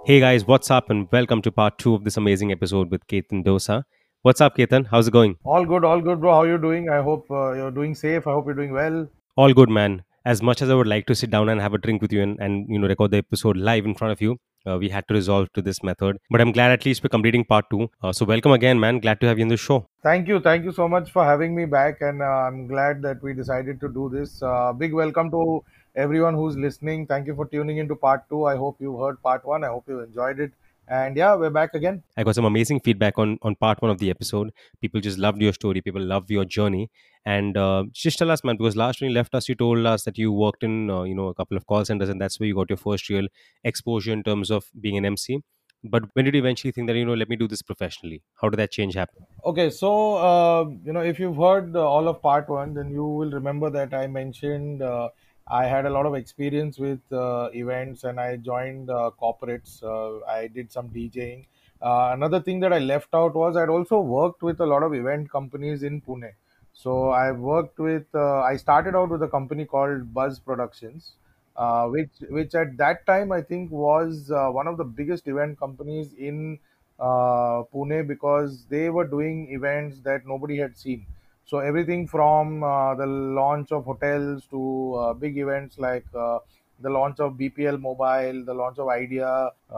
Hey guys, what's up? And welcome to part two of this amazing episode with Ketan Dosa. What's up, Ketan? How's it going? All good, bro. How you doing? I hope you're doing safe. I hope you're doing well. All good, man. As much as I would like to sit down and have a drink with you and record the episode live in front of you, we had to resolve to this method. But I'm glad at least we're completing part two. So welcome again, man. Glad to have you on the show. Thank you so much for having me back, and I'm glad that we decided to do this. Big welcome to everyone who's listening. Thank you for tuning into part two. I hope you heard part one. I hope you enjoyed it, and yeah, we're back again. I got some amazing feedback on part one of the episode. People just loved your story. People loved your journey. And just tell us, man, because last when you left us, you told us that you worked in a couple of call centers, and that's where you got your first real exposure in terms of being an MC. But when did you eventually think that let me do this professionally? How did that change happen? Okay, so if you've heard all of part one, then you will remember that I mentioned I had a lot of experience with events, and I joined corporates. I did some DJing. Another thing that I left out was I'd also worked with a lot of event companies in Pune. So I worked with. I started out with a company called Buzz Productions, which at that time I think was one of the biggest event companies in Pune, because they were doing events that nobody had seen. So everything from the launch of hotels to big events like the launch of BPL Mobile, the launch of Idea,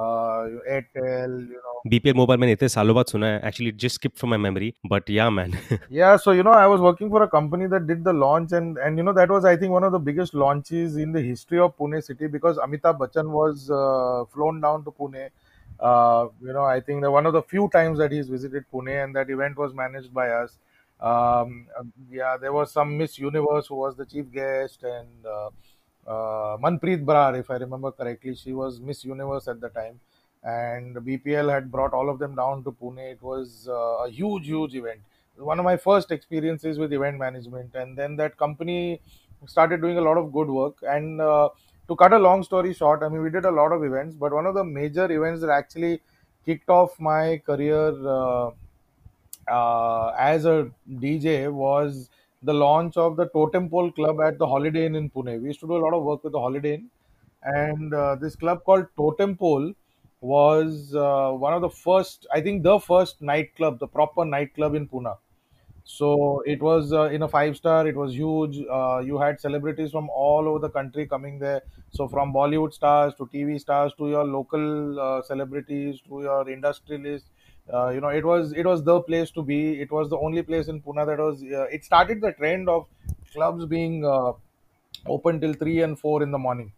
Airtel. BPL Mobile मैंने इतने सालों बाद सुना है. Actually, it just skipped from my memory. But yeah, man. Yeah, so I was working for a company that did the launch, and that was, I think, one of the biggest launches in the history of Pune city, because Amitabh Bachchan was flown down to Pune. I think that one of the few times that he's visited Pune, and that event was managed by us. Yeah, there was some Miss Universe who was the chief guest, and Manpreet Brar, if I remember correctly, she was Miss Universe at the time, and BPL had brought all of them down to Pune. It was a huge event, one of my first experiences with event management. And then that company started doing a lot of good work. And to cut a long story short, I mean, we did a lot of events, but one of the major events that actually kicked off my career as a DJ was the launch of the Totem Pole Club at the Holiday Inn in Pune. We used to do a lot of work with the Holiday Inn, and this club called Totem Pole was one of the first, I think, the first nightclub, the proper nightclub in Pune. So it was in a five-star. It was huge. You had celebrities from all over the country coming there. So from Bollywood stars to TV stars to your local celebrities to your industrialists. It was the place to be. It was the only place in Pune that was. It started the trend of clubs being open till 3 and 4 in the morning.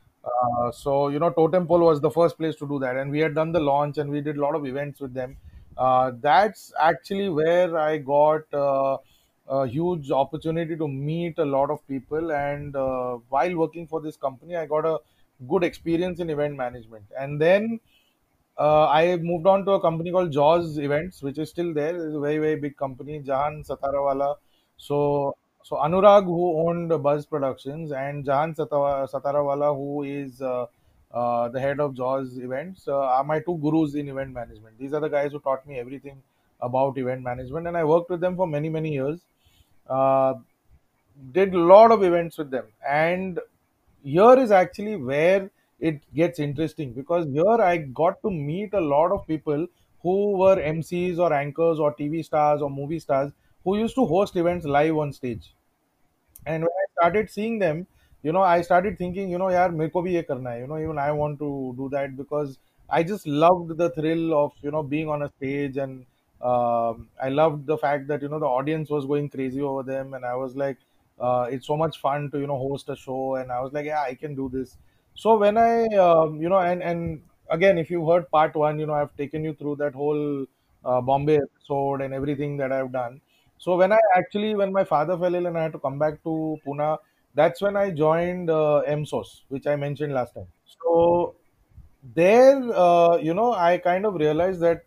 Totem Pole was the first place to do that, and we had done the launch, and we did a lot of events with them. That's actually where I got a huge opportunity to meet a lot of people, and while working for this company, I got a good experience in event management. And then I moved on to a company called Jaws Events, which is still there. It's a very big company, Jahan Satarawala. So Anurag, who owned Buzz Productions, and Jahan Satarawala, who is the head of Jaws Events, are my two gurus in event management. These are the guys who taught me everything about event management, and I worked with them for many years. Uh, did a lot of events with them, and here is actually where it gets interesting, because here I got to meet a lot of people who were MCs or anchors or TV stars or movie stars who used to host events live on stage. And when I started seeing them, I started thinking, yaar, mere ko bhi ye karna hai. Even I want to do that, because I just loved the thrill of, being on a stage. And I loved the fact that, the audience was going crazy over them. And I was like, it's so much fun to, host a show. And I was like, yeah, I can do this. So when I, and again, if you heard part one, I've taken you through that whole Bombay episode and everything that I've done. So when my father fell ill and I had to come back to Pune, that's when I joined MSOS, which I mentioned last time. So there, I kind of realized that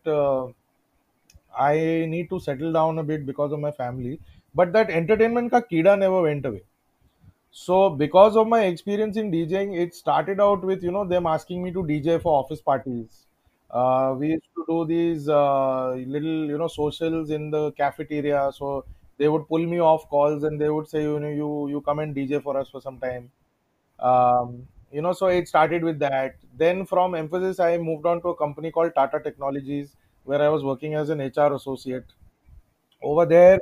I need to settle down a bit because of my family. But that entertainment ka kida never went away. So because of my experience in DJing, it started out with them asking me to DJ for office parties. We used to do these little socials in the cafeteria. So they would pull me off calls, and they would say, you come and DJ for us for some time. So it started with that. Then from Emphasis, I moved on to a company called Tata Technologies, where I was working as an HR associate. Over there,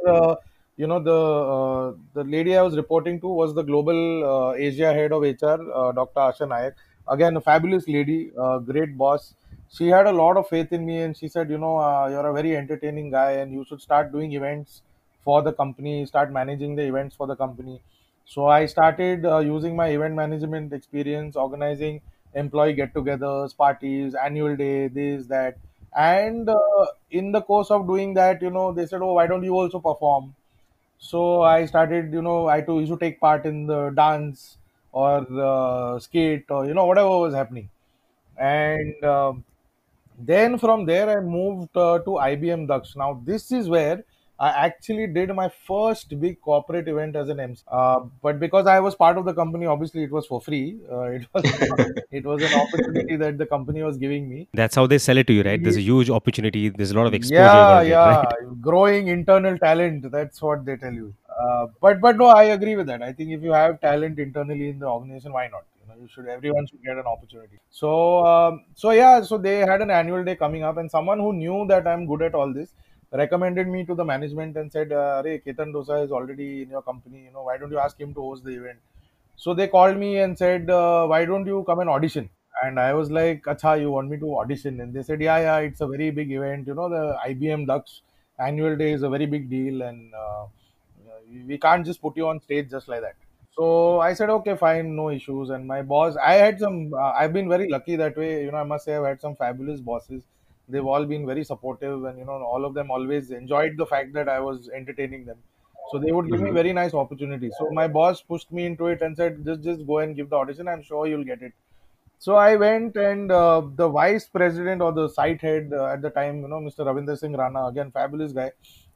the lady I was reporting to was the global Asia head of HR, Dr. Asha Nayak. Again, a fabulous lady, great boss. She had a lot of faith in me, and she said, you're a very entertaining guy, and you should start doing events for the company, start managing the events for the company. So I started using my event management experience, organizing employee get-togethers, parties, annual day, this, that, and in the course of doing that, they said, "Oh, why don't you also perform?" So I started, I to used to take part in the dance or skate or whatever was happening, and then from there I moved to IBM Dux. Now this is where I actually did my first big corporate event as an MC. But because I was part of the company, obviously it was for free. It was an opportunity that the company was giving me. That's how they sell it to you, right? There's a huge opportunity. There's a lot of exposure you're Yeah, going to get, yeah, right? growing internal talent. That's what they tell you. But no, I agree with that. I think if you have talent internally in the organization, why not? You should everyone should get an opportunity. So yeah, so they had an annual day coming up, and someone who knew that I'm good at all this recommended me to the management and said, "Arey, Ketan Dosa is already in your company. Why don't you ask him to host the event?" So they called me and said, "Why don't you come and audition?" And I was like, "Acha, you want me to audition?" And they said, "Yeah, yeah, it's a very big event. The IBM Dux annual day is a very big deal, and we can't just put you on stage just like that." So I said, "Okay, fine, no issues." And my boss, I had some, I've been very lucky that way. I must say I've had some fabulous bosses. They've all been very supportive, and all of them always enjoyed the fact that I was entertaining them. So they would give me Hmm. very nice opportunities. So my boss pushed me into it and said, "Just go and give the audition. I'm sure you'll get it." So I went, and the vice president or the site head at the time, Mr. Ravinder Singh Rana, again fabulous guy.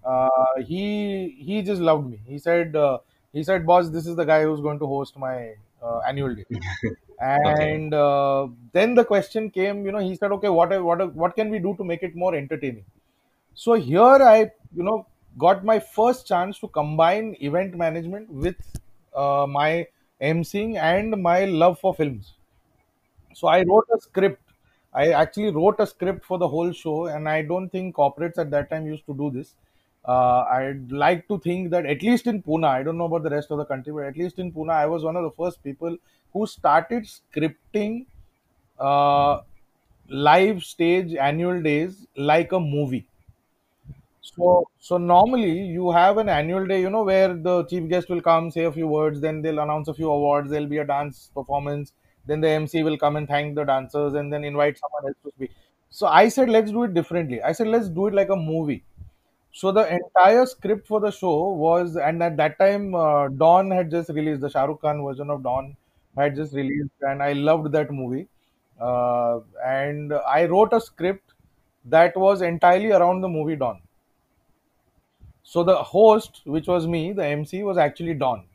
He just loved me. He said, "Boss, this is the guy who's going to host my annual day." Okay. And then the question came. He said, "Okay, what can we do to make it more entertaining?" So here I, got my first chance to combine event management with my emceeing and my love for films. So I wrote a script. I actually wrote a script for the whole show, and I don't think corporates at that time used to do this. I'd like to think that at least in Pune, I don't know about the rest of the country, but at least in Pune, I was one of the first people who started scripting uh, live stage annual days like a movie. So normally you have an annual day, where the chief guest will come, say a few words, then they'll announce a few awards, there'll be a dance performance, then the MC will come and thank the dancers and then invite someone else to speak. So I said, let's do it differently. I said, let's do it like a movie. So the entire script for the show was, and at that time, Dawn had just released the Shah Rukh Khan version of Dawn had just released, and I loved that movie. And I wrote a script that was entirely around the movie Dawn. So the host, which was me, the MC, was actually Don,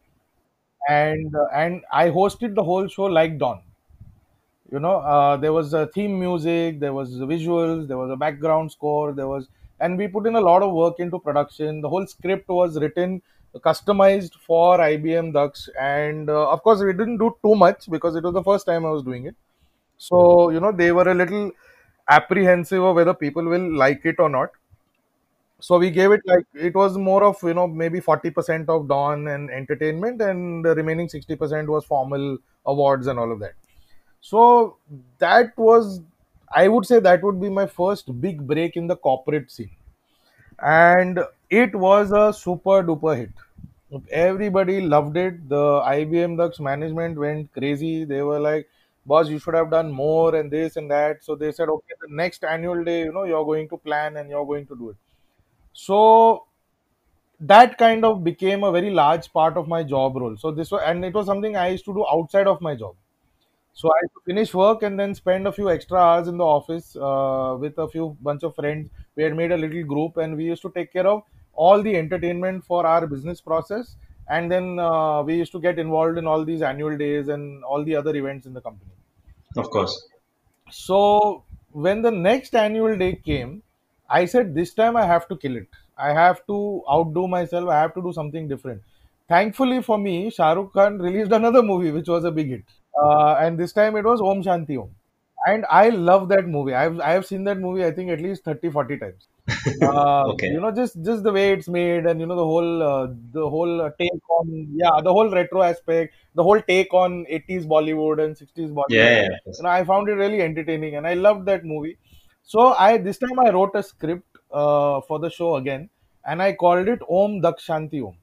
and I hosted the whole show like Don. There was a theme music, there was visuals, there was a background score, and we put in a lot of work into production. The whole script was written, customized for IBM Dux, and of course we didn't do too much because it was the first time I was doing it. So they were a little apprehensive of whether people will like it or not. So we gave it like it was more of maybe 40% of dawn and entertainment, and the remaining 60% was formal awards and all of that. So that was, I would say, that would be my first big break in the corporate scene, and it was a super duper hit. Everybody loved it. The IBM Dux management went crazy. They were like, "Boss, you should have done more and this and that." So they said, "Okay, the next annual day, you're going to plan and you're going to do it." So that kind of became a very large part of my job role. So this was, and it was something I used to do outside of my job. So I used to finish work and then spend a few extra hours in the office with a few bunch of friends. We had made a little group, and we used to take care of all the entertainment for our business process. And then we used to get involved in all these annual days and all the other events in the company. Of course. So when the next annual day came, I said, this time I have to kill it. I have to outdo myself. I have to do something different. Thankfully for me, Shah Rukh Khan released another movie which was a big hit. and this time it was Om Shanti Om. And I love that movie. I have seen that movie I think at least 30, 40 times. Okay. Just the way it's made, and the whole take on, yeah, the whole retro aspect, the whole take on 80s Bollywood and 60s Yeah, Bollywood. yeah, of course. I found it really entertaining, and I loved that movie. So I this time I wrote a script for the show again, and I called it Om Dakshanti Om.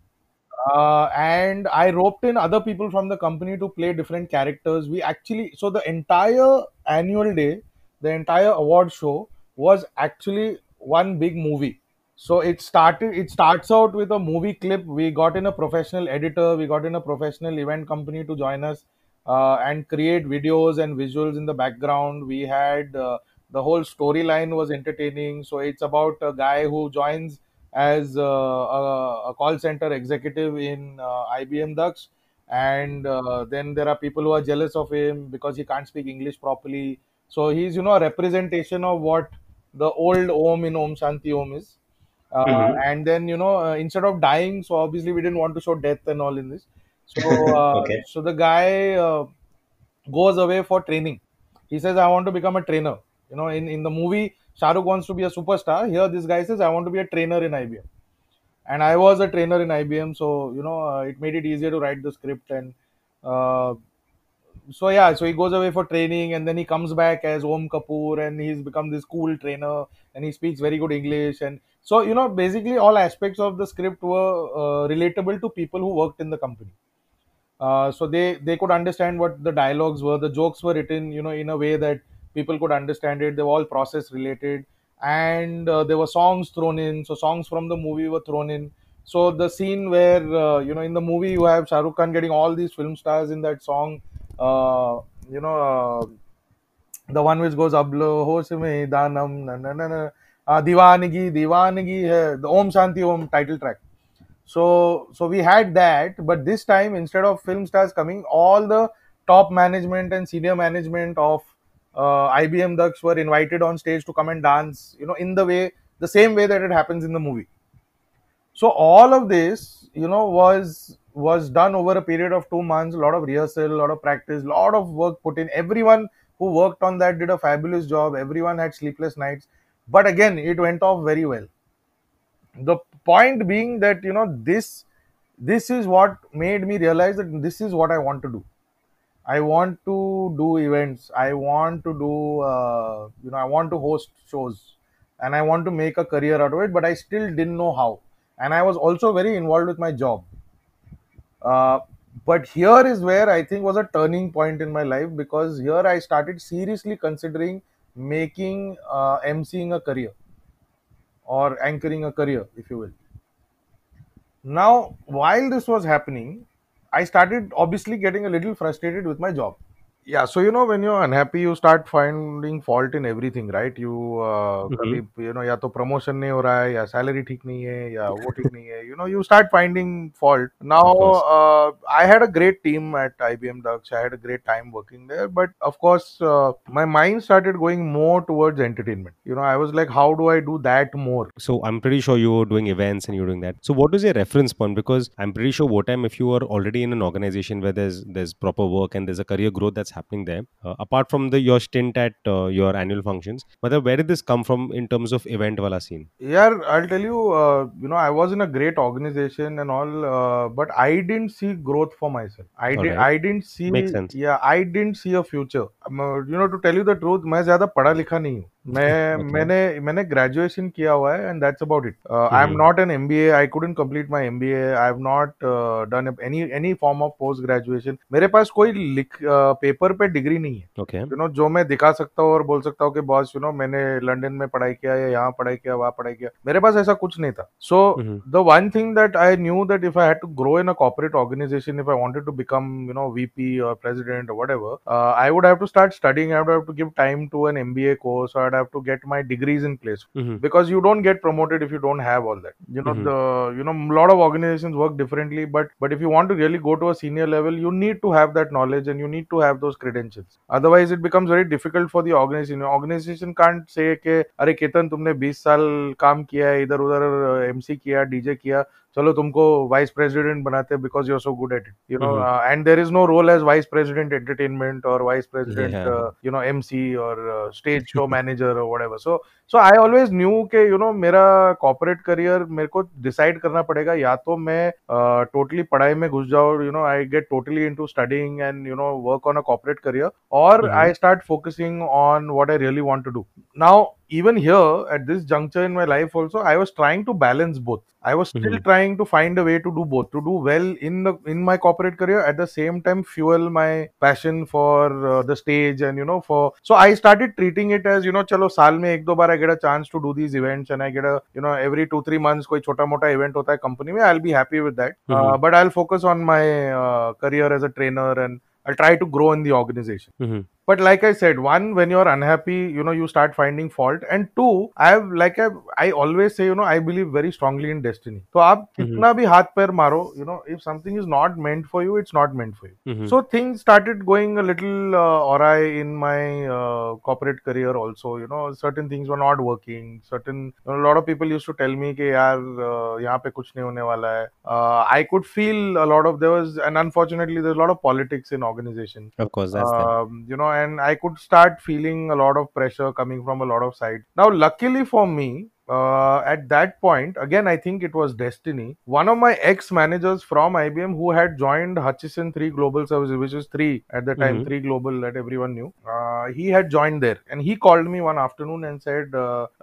And I roped in other people from the company to play different characters. So the entire annual day, the entire award show was actually one big movie. So it starts out with a movie clip. We got in a professional editor, we got in a professional event company to join us and create videos and visuals in the background. We had the whole storyline was entertaining. So it's about a guy who joins as a call center executive in IBM Dux, and then there are people who are jealous of him because he can't speak English properly. So he's a representation of what the old Om in Om Shanti Om is. Hmm. And then instead of dying, so obviously we didn't want to show death and all in this. So Okay. so the guy goes away for training. He says, "I want to become a trainer." In the movie, Shah Rukh wants to be a superstar. Here, this guy says, "I want to be a trainer in IBM." And I was a trainer in IBM, so it made it easier to write the script. And uh, so yeah, so he goes away for training, and then he comes back as Om Kapoor, and he's become this cool trainer, and he speaks very good English. And so basically all aspects of the script were relatable to people who worked in the company. So they could understand what the dialogues were. The jokes were written, in a way that people could understand it. They were all process related, and there were songs thrown in. So songs from the movie were thrown in. So the scene where in the movie you have Shah Rukh Khan getting all these film stars in that song. Uh, you know, the one which goes "Ablo hosh mein danam na na na na," Diwanagi Diwanagi hai, the Om Shanti Om title track. So we had that, but this time instead of film stars coming, all the top management and senior management of IBM Dux were invited on stage to come and dance, the same way that it happens in the movie. So all of this, was done over a period of 2 months. A lot of rehearsal, a lot of practice, a lot of work put in. Everyone who worked on that did a fabulous job. Everyone had sleepless nights, but again, it went off very well. The point being that this is what made me realize that this is what I want to do. I want to do events. I want to do I want to host shows, and I want to make a career out of it, but I still didn't know how. And I was also very involved with my job. uh, but here is where I think was a turning point in my life, because here I started seriously considering making emceeing a career, or anchoring a career, if you will. Now, while this was happening, I started obviously getting a little frustrated with my job. Yeah, so when you're unhappy, you start finding fault in everything, right? You कभी Hmm. या तो promotion नहीं हो रहा है, या salary ठीक नहीं है, या वो ठीक नहीं है. You start finding fault. Now, Of course. I had a great team at IBM Dux. I had a great time working there, but of course, my mind started going more towards entertainment. I was like, how do I do that more? So I'm pretty sure you were doing events and you're doing that. So what was your reference point? Because I'm pretty sure what time if you are already in an organization where there's proper work and there's a career growth that's happening there, apart from the your stint at your annual functions, but where did this come from in terms of event wala scene? Yeah, I'll tell you, I was in a great organization and all, but I didn't see growth for myself. All right, I didn't makes see, sense. yeah, I didn't see a future. To tell you the truth, मैं ज़्यादा पढ़ा लिखा नहीं हूँ. Okay. मैंने graduation किया हुआ है, and that's about it. I'm Hmm. not an MBA. I couldn't complete my MBA. I've not done any form of post graduation. मेरे पास कोई पेपर पे डिग्री नहीं है. Okay. जो मैं दिखा सकता हूँ और बोल सकता हूँ कि बॉस मैंने लंदन में पढ़ाई किया, या यहाँ पढ़ाई किया, वहाँ पढ़ाई किया. मेरे पास ऐसा कुछ नहीं था. So Hmm. the one thing that I knew, that if I had to grow in a corporate organization, if I wanted to become VP or president or whatever, I would have to start studying. I would have to give time to an MBA course, or I'd have to get my degrees in place, Hmm. because you don't get promoted if you don't have all that. Hmm. A lot of organizations work differently, but if you want to really go to a senior level, you need to have that knowledge, and you need to have those credentials. Otherwise it becomes very difficult for the organization can't say कि अरे केतन तुमने 20 साल काम किया है, इधर उधर MC किया, DJ किया, चलो तुमको वाइस प्रेसिडेंट बनाते because you're so good at it, Mm-hmm. and there is no role as vice president entertainment or vice president, Yeah. MC or stage show manager or whatever. So I always knew कि मेरा corporate career मेरे को decide करना पड़ेगा, या तो मैं totally पढ़ाई में घुस जाऊँ, I get totally into studying and work on a corporate career, or Mm-hmm. I start focusing on what I really want to do. Now, even here at this juncture in my life also, I was trying to balance both. I was still Mm-hmm. trying to find a way to do both, to do well in my corporate career, at the same time fuel my passion for the stage, and for. So I started treating it as, chalo saal mein ek do baar I get a chance to do these events, and I get a, every 2-3 months koi chota mota event hota hai company mein, I'll be happy with that. Mm-hmm. But I'll focus on my career as a trainer, and I'll try to grow in the organization. Mm-hmm. But like I said, one, when you're unhappy, you start finding fault, and two, I always say, I believe very strongly in destiny. So आप Mm-hmm. कितना भी हाथ पैर मारो, if something is not meant for you, it's not meant for you. Mm-hmm. So things started going a little awry in my corporate career also. Certain things were not working. A lot of people used to tell me कि यार यहाँ पे कुछ नहीं होने वाला है. I could feel a lot of, and unfortunately there's a lot of politics in organization. Of course, that's there. And I could start feeling a lot of pressure coming from a lot of sides. Now, luckily for me, at that point, again, I think it was destiny. One of my ex-managers from IBM, who had joined Hutchison 3 Global Services, which is 3 at the time, Mm-hmm. 3 Global that everyone knew, he had joined there, and he called me one afternoon and said,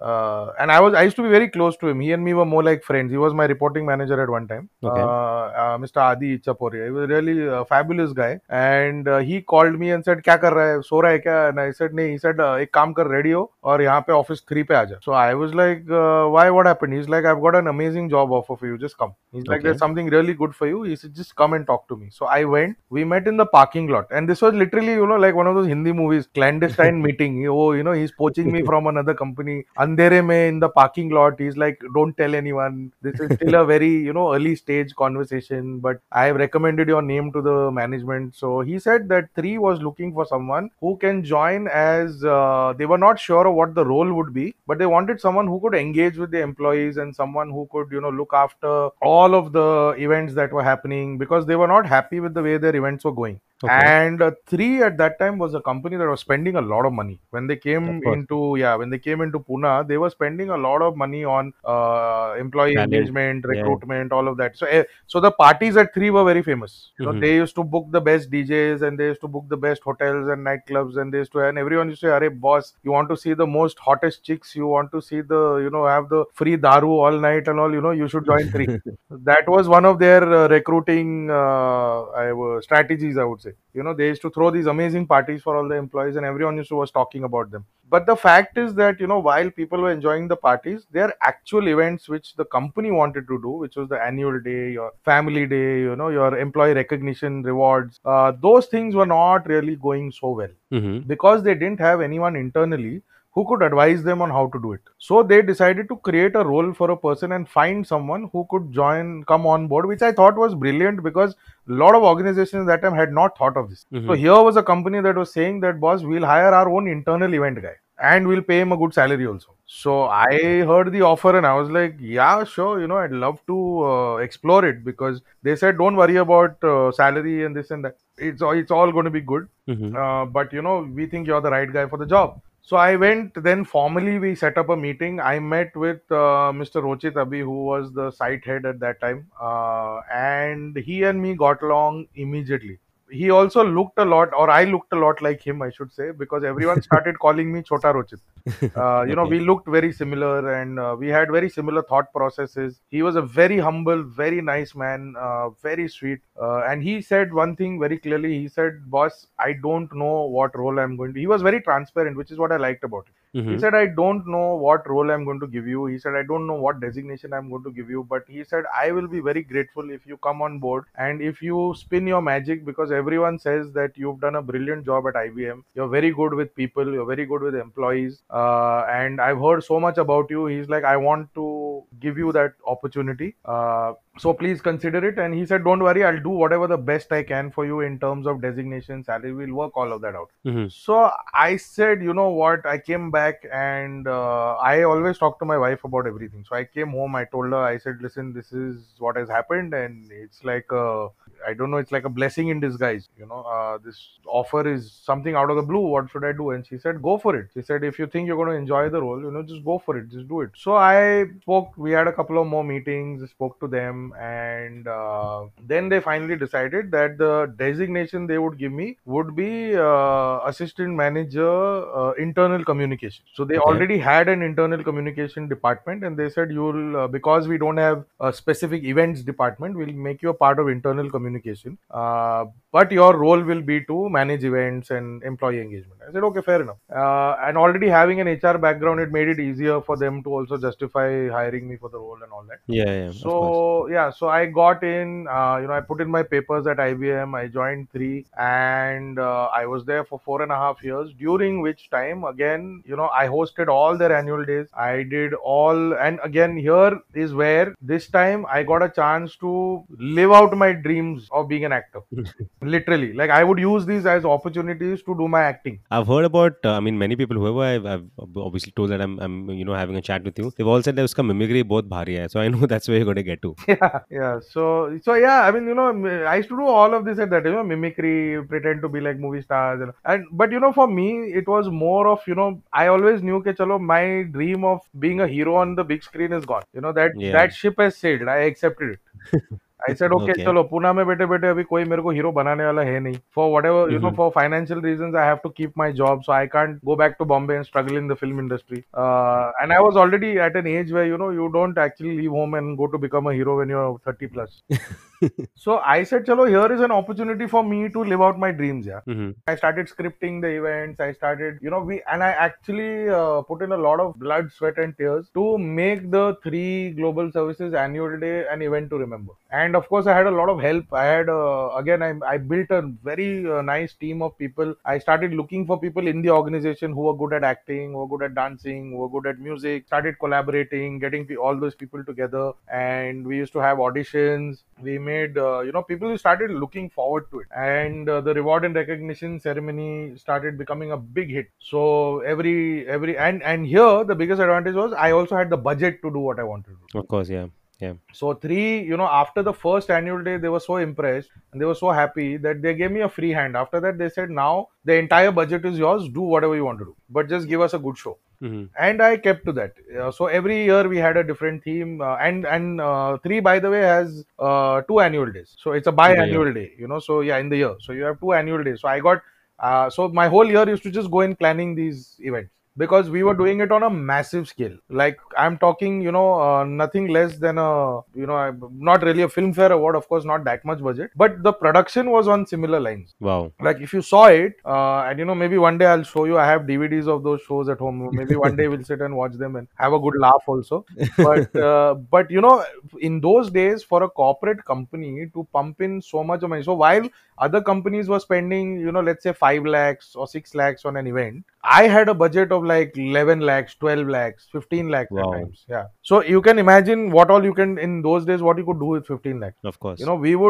and I used to be very close to him. He and me were more like friends. He was my reporting manager at one time, Okay. Mr. Adi Ichaporia. He was really a fabulous guy, and he called me and said, क्या कर रहा है, सो रहा है क्या? And I said, नहीं. He said, एक काम कर, ready हो और यहाँ पे office 3 पे आ जा. So I was like, why, what happened? He's like, I've got an amazing job offer for you, just come. He's like, Okay. there's something really good for you. He said, just come and talk to me. So I went. We met in the parking lot, and this was literally, like one of those Hindi movies, clandestine meeting. Oh, he's poaching me from another company. Andhere mein in the parking lot. He's like, don't tell anyone. This is still a very, early stage conversation, but I have recommended your name to the management. So he said that 3 was looking for someone who can join as, they were not sure of what the role would be, but they wanted someone who could engage with the employees, and someone who could, look after all of the events that were happening, because they were not happy with the way their events were going. Okay. And 3 at that time was a company that was spending a lot of money. When they came Of course. into Pune, they were spending a lot of money on employee Talent. engagement, Yeah. recruitment, all of that. So the parties at 3 were very famous. Mhm. They used to book the best DJs, and they used to book the best hotels and nightclubs, and and everyone used to say, "Arey boss, you want to see the most hottest chicks? You want to see the, have the free daru all night and all? You should join 3." That was one of their recruiting strategies, I would say. They used to throw these amazing parties for all the employees, and everyone was talking about them. But the fact is that, while people were enjoying the parties, their actual events which the company wanted to do, which was the annual day, your family day, your employee recognition rewards, those things were not really going so well, Mm-hmm. because they didn't have anyone internally who could advise them on how to do it. So they decided to create a role for a person and find someone who could come on board, which I thought was brilliant, because a lot of organizations at that time had not thought of this. Mhm. So here was a company that was saying that, boss, we'll hire our own internal event guy, and we'll pay him a good salary also. So I heard the offer, and I was like, yeah, sure, I'd love to explore it, because they said, don't worry about salary and this and that. It's all going to be good. Mm-hmm. But we think you're the right guy for the job. So I went, then formally we set up a meeting. I met with Mr. Rochit Abhi, who was the site head at that time. And he and me got along immediately. He also looked a lot, or I looked a lot like him, I should say, because everyone started calling me Chota Rochit. Okay. We looked very similar, and we had very similar thought processes. He was a very humble, very nice man, very sweet. And he said one thing very clearly. He said, boss, I don't know what role I'm going to. He was very transparent, which is what I liked about it. He Mm-hmm. said, I don't know what role I'm going to give you. He said, I don't know what designation I'm going to give you. But he said, I will be very grateful if you come on board and if you spin your magic, because everyone says that you've done a brilliant job at IBM. You're very good with people. You're very good with employees. And I've heard so much about you. He's like, I want to give you that opportunity. So please consider it. And he said, don't worry, I'll do whatever the best I can for you in terms of designation, salary. We'll work all of that out. Mm-hmm. So I said, you know what? I came back and I always talk to my wife about everything. So I came home, I told her, I said, listen, this is what has happened, and it's like I don't know, it's like a blessing in disguise. This offer is something out of the blue. What should I do? And she said, go for it. She said, if you think you're going to enjoy the role, just go for it, just do it. So I spoke, we had a couple of more meetings, spoke to them, and then they finally decided that the designation they would give me would be assistant manager, internal communication. So they Okay. already had an internal communication department, and they said, you'll because we don't have a specific events department, we'll make you a part of internal communication, but your role will be to manage events and employee engagement. I said, okay, fair enough. And already having an HR background, it made it easier for them to also justify hiring me for the role and all that. Yeah, yeah, of course. So yeah, so I got in. I put in my papers at IBM. I joined three, and I was there for 4.5 years. During which time, again, I hosted all their annual days. I did all, and again, here is where this time I got a chance to live out my dreams of being an actor. Literally, like I would use these as opportunities to do my acting. I've heard about, I mean, many people, whoever I've obviously told that I'm having a chat with you, they've all said that uska mimicry बहुत भारी है. So I know that's where you're going to get to. Yeah. So yeah, I mean, I used to do all of this at that, mimicry, pretend to be like movie stars, but for me, it was more of, I always knew that, chalo, my dream of being a hero on the big screen is gone. That Yeah. that ship has sailed. I accepted it. I said, okay, Okay. चलो पुणे में बैठे बैठे अभी कोई मेरे को hero बनाने वाला है नहीं. For whatever, Mhm. for financial reasons, I have to keep my job, so I can't go back to Bombay and struggle in the film industry. And I was already at an age where, you don't actually leave home and go to become a hero when you're 30 plus. So I said, chalo, here is an opportunity for me to live out my dreams. Yeah. Mhm. I started scripting the events. I started, and I actually put in a lot of blood, sweat, and tears to make the 3 global services annual day an event to remember. And of course, I had a lot of help. I had, again, I built a very nice team of people. I started looking for people in the organization who were good at acting, who were good at dancing, who were good at music, started collaborating, getting all those people together. And we used to have auditions. We made, people started looking forward to it. And the reward and recognition ceremony started becoming a big hit. So and here the biggest advantage was I also had the budget to do what I wanted to do. Of course, yeah. Yeah. So after the first annual day, they were so impressed and they were so happy that they gave me a free hand. After that, they said, now the entire budget is yours. Do whatever you want to do, but just give us a good show. Mhm. And I kept to that. So every year we had a different theme. And three, by the way, has 2 annual days. So it's a In the year. biannual day. So yeah, in the year. So you have 2 annual days. So I got. So my whole year used to just go in planning these events, because we were doing it on a massive scale. Like I'm talking, nothing less than not really a Filmfare award, of course, not that much budget, but the production was on similar lines. Wow. Like if you saw it, and maybe one day I'll show you. I have DVDs of those shows at home. Maybe one day we'll sit and watch them and have a good laugh also. But in those days, for a corporate company to pump in so much money, so while other companies were spending, let's say 5 lakhs or 6 lakhs on an event, I had a budget of like 11 lakhs, 12 lakhs, 15 lakhs Wow. at times. Yeah. So you can imagine what all you can, in those days, what you could do with 15 lakhs. Of course.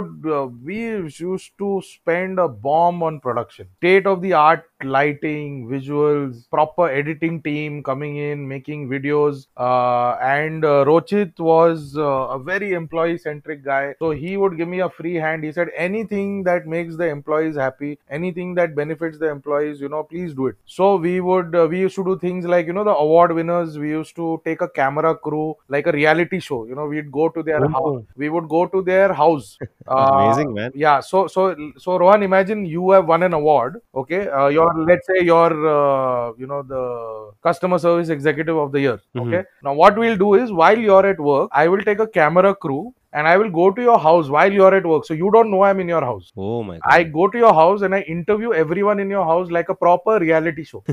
We used to spend a bomb on production. State of the art lighting, visuals, proper editing team coming in, making videos. And Rochit was a very employee centric guy. So he would give me a free hand. He said, anything that makes the employees happy, anything that benefits the employees, please do it. So we used to do things like, the award winners, we used to take a camera crew, like a reality show. We'd go to their house. Oh, We would go to their house. amazing, man. Yeah. So Rohan, imagine you have won an award. Okay. Let's say you're, the customer service executive of the year. Mhm. Okay. Now what we'll do is, while you're at work, I will take a camera crew and I will go to your house while you're at work. So you don't know I'm in your house. Oh my I God. go to your house and I interview everyone in your house like a proper reality show.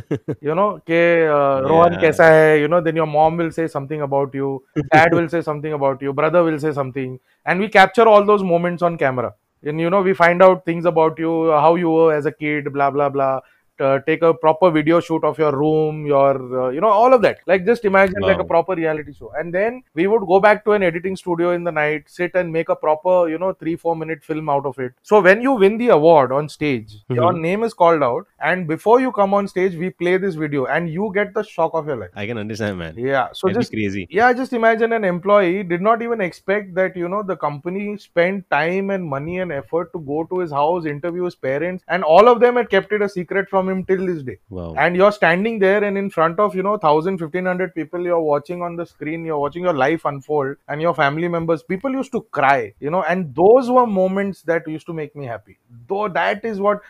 Rohan Yeah. kaisa hai, then your mom will say something about you, dad will say something about you, brother will say something, and we capture all those moments on camera. And we find out things about you, how you were as a kid, blah blah blah. take a proper video shoot of your room, your all of that. Like, just imagine like a Wow. proper reality show. And then we would go back to an editing studio in the night, sit and make a proper 3-4 minute film out of it. So when you win the award on stage, your Hmm. name is called out, and before you come on stage, we play this video, and you get the shock of your life. I can understand, man. Yeah. So It'll be just, crazy. yeah, just imagine an employee did not even expect that, the company spent time and money and effort to go to his house, interview his parents, and all of them had kept it a secret from him till this day. Wow. And you're standing there, and in front of 1,000, 1,500 people, you're watching on the screen, you're watching your life unfold, and your family members, people used to cry, and those were moments that used to make me happy. Though that is what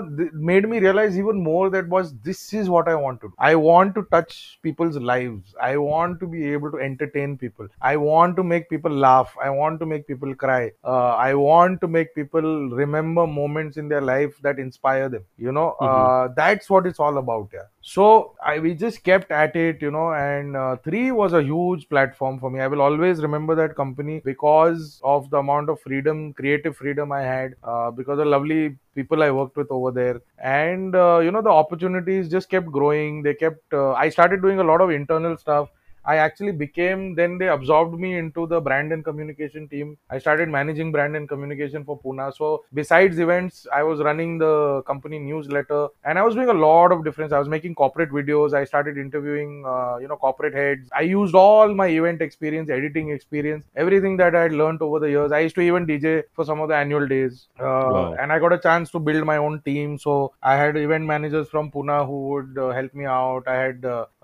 made me realize even more, that was, this is what I want to do. I want to touch people's lives. I want to be able to entertain people. I want to make people laugh. I want to make people cry. I want to make people remember moments in their life that inspire them. Hmm. That's what it's all about. Yeah. So we just kept at it, and Three was a huge platform for me. I will always remember that company because of the amount of freedom, creative freedom I had, because of lovely people I worked with over there. And the opportunities just kept growing. They kept. I started doing a lot of internal stuff. I actually became, then they absorbed me into the brand and communication team. I started managing brand and communication for Pune. So besides events, I was running the company newsletter, and I was doing a lot of difference. I was making corporate videos. I started interviewing, corporate heads. I used all my event experience, editing experience, everything that I had learned over the years. I used to even DJ for some of the annual days, Wow. and I got a chance to build my own team. So I had event managers from Pune who would help me out. I had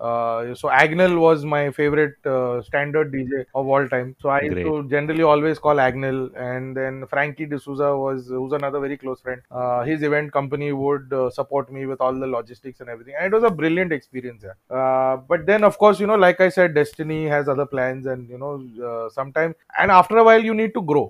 so Agnel was my favorite standard DJ of all time. So I used Great. to generally always call Agnel, and then Frankie D'Souza who's another very close friend. His event company would support me with all the logistics and everything, and it was a brilliant experience. Yeah. But then, of course, like I said, destiny has other plans, and sometimes, and after a while, you need to grow.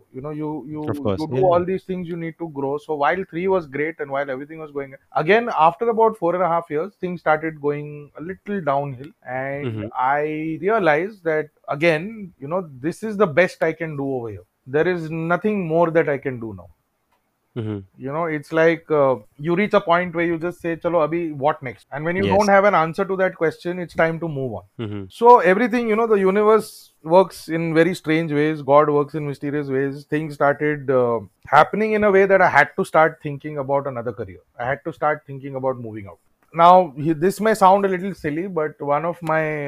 Of You course. do Yeah. all these things, you need to grow. So while Three was great, and while everything was going again, after about 4.5 years, things started going a little downhill, and Hmm. I realized that again, this is the best I can do over here. There is nothing more that I can do now. Hmm. It's like you reach a point where you just say, chalo abhi, what next? And when you don't Yes. have an answer to that question, it's time to move on. Hmm. So everything, the universe works in very strange ways. God works in mysterious ways. Things started happening in a way that I had to start thinking about another career. I had to start thinking about moving out. Now, this may sound a little silly, but one of my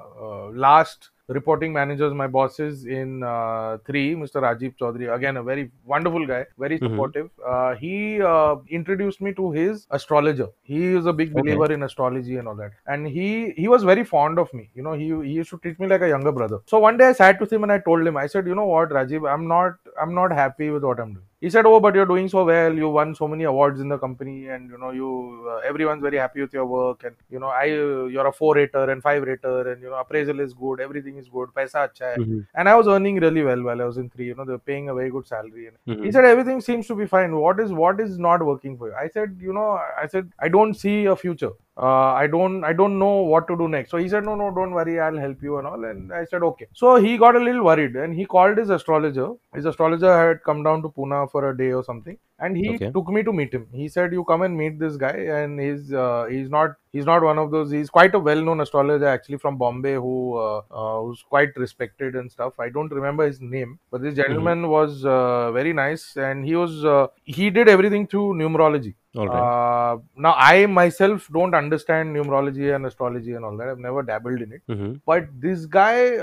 last reporting managers, my bosses in Three, Mr. Rajiv Chaudhary, again a very wonderful guy, very Hmm. supportive. He introduced me to his astrologer. He is a big Okay. believer in astrology and all that, and he was very fond of me. He used to treat me like a younger brother. So one day I sat with him and I told him, I said, you know what, Rajiv, I'm not happy with what I'm doing. He said, oh, but you're doing so well. You won so many awards in the company, and everyone's very happy with your work. And you're a 4 rater and 5 rater, and appraisal is good, everything is good, paisa acha hai. Hmm. And I was earning really well while I was in Three. They're paying a very good salary. And he Hmm. said everything seems to be fine. What is not working for you? I said I don't see a future. I don't know what to do next. So he said, no, don't worry, I'll help you and all. And I said, okay. So he got a little worried, and he called his astrologer. His astrologer had come down to Pune for a day or something, and he Okay. took me to meet him. He said, you come and meet this guy, and he's not one of those. He's quite a well-known astrologer actually from Bombay, who's quite respected and stuff. I don't remember his name, but this Hmm. gentleman was very nice, and he did everything through numerology. All right. Now I myself don't understand numerology and astrology and all that. I've never dabbled in it. Hmm. But this guy,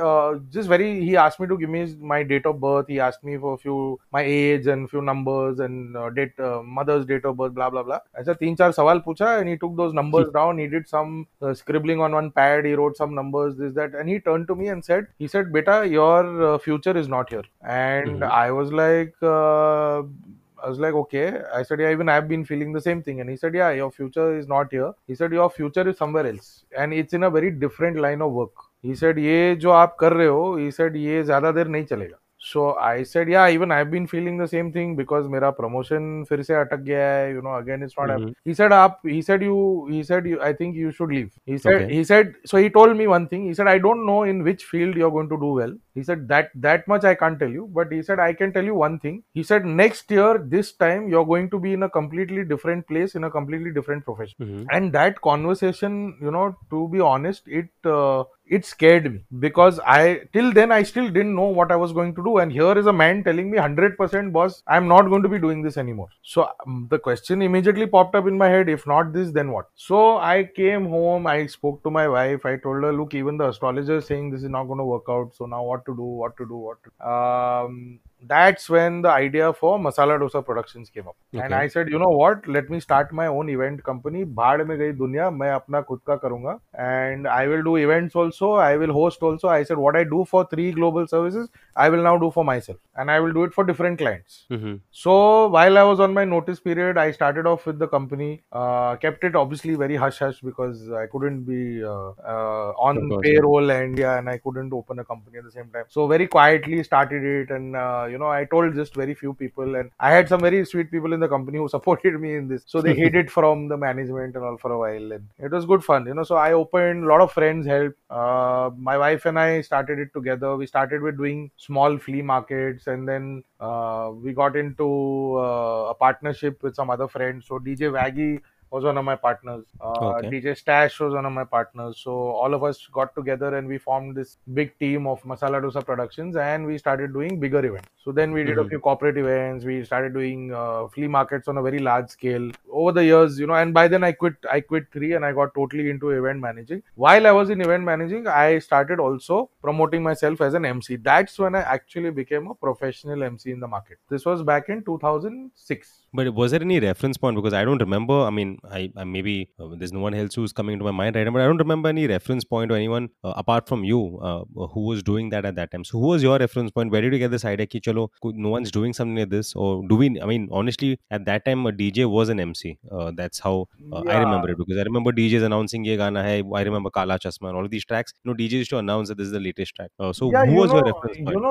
he asked me to give me my date of birth. He asked me for my age and few numbers and mother's date of birth, blah blah blah. I said तीन चार सवाल पूछा, and he took those numbers down. He did some scribbling on one pad. He wrote some numbers, this that, and he turned to me and said, "Beta, your future is not here." And Hmm. I was like, okay. I said, yeah, even I've been feeling the same thing. And he said, yeah, your future is not here. He said, your future is somewhere else. And it's in a very different line of work. He said, ये जो आप कर रहे हो, he said, ये ज़्यादा देर नहीं चलेगा. So I said, yeah, even I've been feeling the same thing because मेरा promotion फिर से अटक गया है, again it's not happening. Mm-hmm. He said you, I think you should leave. Okay. So he told me one thing. He said, I don't know in which field you're going to do well. He said that much I can't tell you, but he said I can tell you one thing. He said next year this time you're going to be in a completely different place in a completely different profession. Mm-hmm. And that conversation, to be honest, it scared me because I till then I still didn't know what I was going to do, and here is a man telling me 100% boss, I'm not going to be doing this anymore. So the question immediately popped up in my head, if not this then what? So I came home, I spoke to my wife, I told her, look, even the astrologer is saying this is not going to work out, so now what to do. That's when the idea for Masala Dosa Productions came up. And Okay. I said, you know what? Let me start my own event company. भाड़ में गई दुनिया, मैं अपना खुद का करूंगा. And I will do events also. I will host also. I said, what I do for 3 global services, I will now do for myself. And I will do it for different clients. Mm-hmm. So while I was on my notice period, I started off with the company, kept it obviously very hush hush because I couldn't be Of on course. Yeah. payroll and yeah, and I couldn't open a company at the same time. So very quietly started it, and I told just very few people, and I had some very sweet people in the company who supported me in this. So they hid it from the management and all for a while, and it was good fun. So I opened, a lot of friends helped. My wife and I started it together. We started with doing small flea markets, and then we got into a partnership with some other friends. So DJ Waggy was one of my partners. Okay. DJ Stash was one of my partners. So all of us got together and we formed this big team of Masala Dosa Productions, and we started doing bigger events. So then we did a Mm-hmm. few corporate events. We started doing flea markets on a very large scale over the years. And by then I quit. I quit three and I got totally into event managing. While I was in event managing, I started also promoting myself as an MC. That's when I actually became a professional MC in the market. This was back in 2006. But was there any reference point? Because I don't remember. I mean, I maybe there's no one else who's coming to my mind right now, but I don't remember any reference point or anyone apart from you who was doing that at that time. So, who was your reference point? Where did you get this idea? Ki, chalo, no one's doing something like this, or do we? I mean, honestly, at that time, a DJ was an MC. That's how I Yeah. remember it because I remember DJs announcing ye gana hai. I remember Kala Chasma and all of these tracks. DJs used to announce that this is the latest track. So, Yeah, who was your reference point?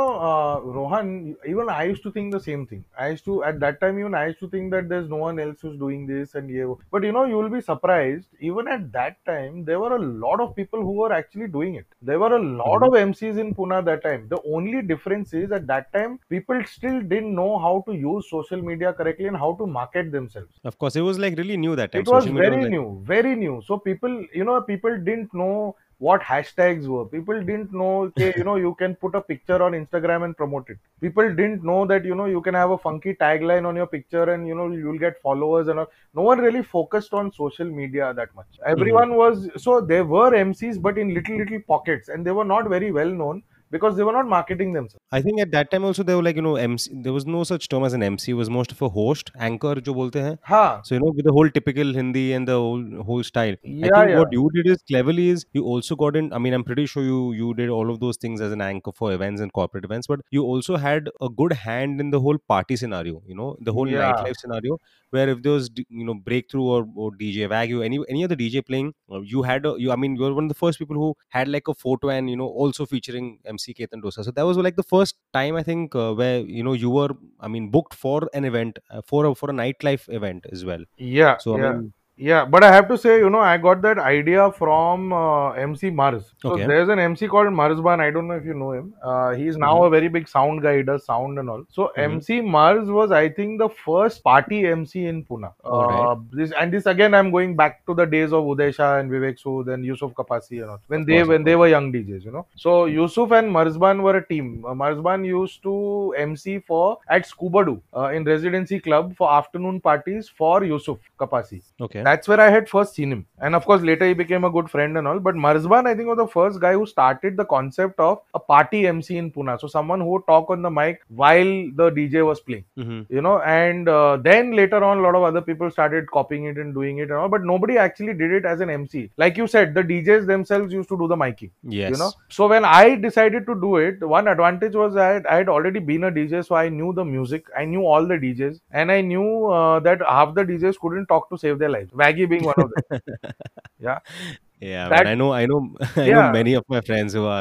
Rohan, even I used to think the same thing. At that time, even I used to think that there's no one else who's doing this and yeah. But you will be surprised, even at that time, there were a lot of people who were actually doing it. There were a lot Mm-hmm. of MCs in Pune that time. The only difference is at that time, people still didn't know how to use social media correctly and how to market themselves. Of course, it was like really new that time. It was Social media was very like. new, very new. So people didn't know what hashtags were. People didn't know, okay, you can put a picture on Instagram and promote it. People didn't know that, you can have a funky tagline on your picture and, you'll get followers and all. No one really focused on social media that much. Mhm. Everyone so there were MCs, but in little pockets, and they were not very well known because they were not marketing themselves. I think at that time also they were like MC. There was no such term as an MC. It was most of a host, anchor, जो बोलते हैं. Ha, So with the whole typical Hindi and the whole style. I yeah, think yeah. what you did is cleverly is you also got in. I mean, I'm pretty sure you did all of those things as an anchor for events and corporate events, but you also had a good hand in the whole party scenario. The whole Yeah. nightlife scenario where if there was breakthrough or DJ Wagyu any other DJ playing, you had I mean you were one of the first people who had like a photo and also featuring MC Ketan Dosa. So that was like the first time I think where you were, I mean, booked for an event, for a nightlife event as well. Yeah, So I yeah, mean, yeah. But I have to say, I got that idea from MC Mars. So okay. there's an MC called Marsban. I don't know if you know him. He's now Mm-hmm. a very big sound guy. He does sound and all. So Mm-hmm. MC Mars was, I think, the first party MC in Pune. All right. This again, I'm going back to the days of Uday Shah and Vivek Sood and Yusuf Kapasi and all. When Of they course, of when they course. were young DJs. So Yusuf and Marsban were a team. Marsban used to MC for at Scuba Doo in Residency Club for afternoon parties for Yusuf Kapasi. Okay. That's where I had first seen him. And of course, later he became a good friend and all. But Marzban, I think, was the first guy who started the concept of a party MC in Pune. So someone who would talk on the mic while the DJ was playing. Mm-hmm. And then later on, a lot of other people started copying it and doing it and all. But nobody actually did it as an MC. Like you said, the DJs themselves used to do the miking. Yes. So when I decided to do it, one advantage was I had already been a DJ, so I knew the music, I knew all the DJs, and I knew that half the DJs couldn't talk to save their lives. Waggy being one of them. Yeah, Yeah, man. that I know. I know yeah, many of my friends who are.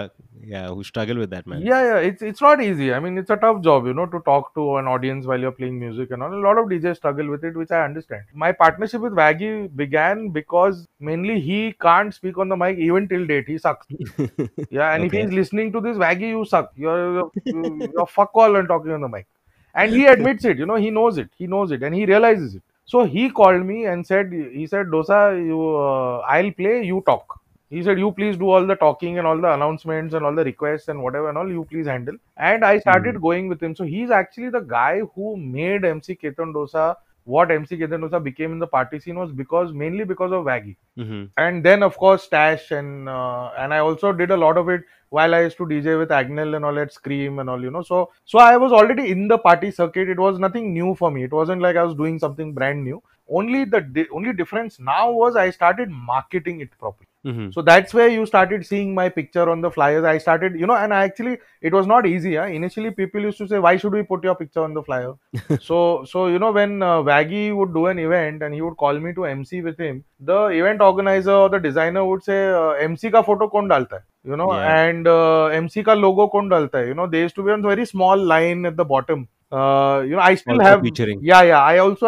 Yeah, who struggle with that, man. Yeah, yeah, it's not easy. I mean, it's a tough job, to talk to an audience while you're playing music and all. A lot of DJs struggle with it, which I understand. My partnership with Waggy began because mainly he can't speak on the mic even till date. He sucks. Yeah, and if Okay. he's listening to this, Waggy, you suck. You're fuck all and talking on the mic. And he admits it. He knows it. He knows it, and he realizes it. So he called me and he said, Dosa, I'll play, you talk. He said, you please do all the talking and all the announcements and all the requests and whatever and all, you please handle. And I Hmm. started going with him. So he's actually the guy who made MC Ketan Dosa what MC Ketan Dosa became in the party scene was mainly because of Waggy. Hmm. And then of course Stash and I also did a lot of it while I used to DJ with Agnel and all at Scream and all. So I was already in the party circuit. It was nothing new for me. It wasn't like I was doing something brand new. Only difference now was I started marketing it properly. Hmm. So that's where you started seeing my picture on the flyers. I started, and actually it was not easy. Initially, people used to say, "Why should we put your picture on the flyer?" So when Waggy would do an event and he would call me to MC with him, the event organizer or the designer would say, "MC का photo कौन डालता है?" Yeah. And MC का logo कौन डालता है? There used to be a very small line at the bottom. I still Also have, featuring. yeah, yeah.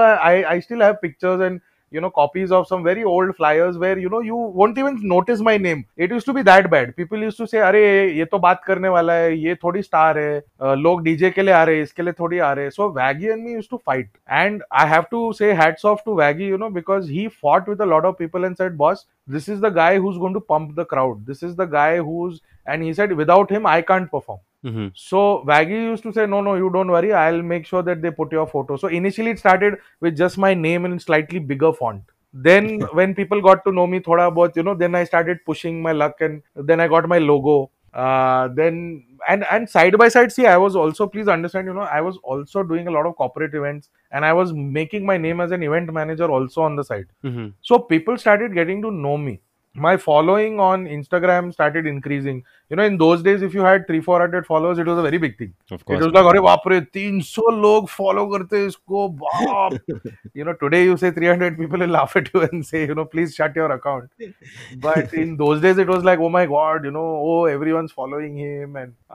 I still have pictures and copies of some very old flyers where you won't even notice my name. It used to be that bad. People used to say, अरे ये तो बात करने वाला है, ये थोड़ी star है, लोग डीजे के लिए आ रहे हैं, इसके लिए थोड़ी आ रहे हैं. So Waggy and me used to fight, and I have to say hats off to Waggy, because he fought with a lot of people and said, boss, this is the guy who's going to pump the crowd. This is the guy and he said, without him, I can't perform. Hmm. So Waggy used to say, no, no, you don't worry. I'll make sure that they put your photo. So initially it started with just my name in slightly bigger font. Then when people got to know me thoda bahut, then I started pushing my luck and then I got my logo. Then and side by side, see, I was also, please understand, I was also doing a lot of corporate events and I was making my name as an event manager also on the side. Hmm. So people started getting to know me. My following on Instagram started increasing. In those days, if you had 300-400 followers, it was a very big thing. Of It course, was like, man. अरे बाप रे 300 लोग follow करते हैं इसको बाप. Today you say 300 people will laugh at you and say, please shut your account. But in those days, it was like, oh my god, oh, everyone's following him.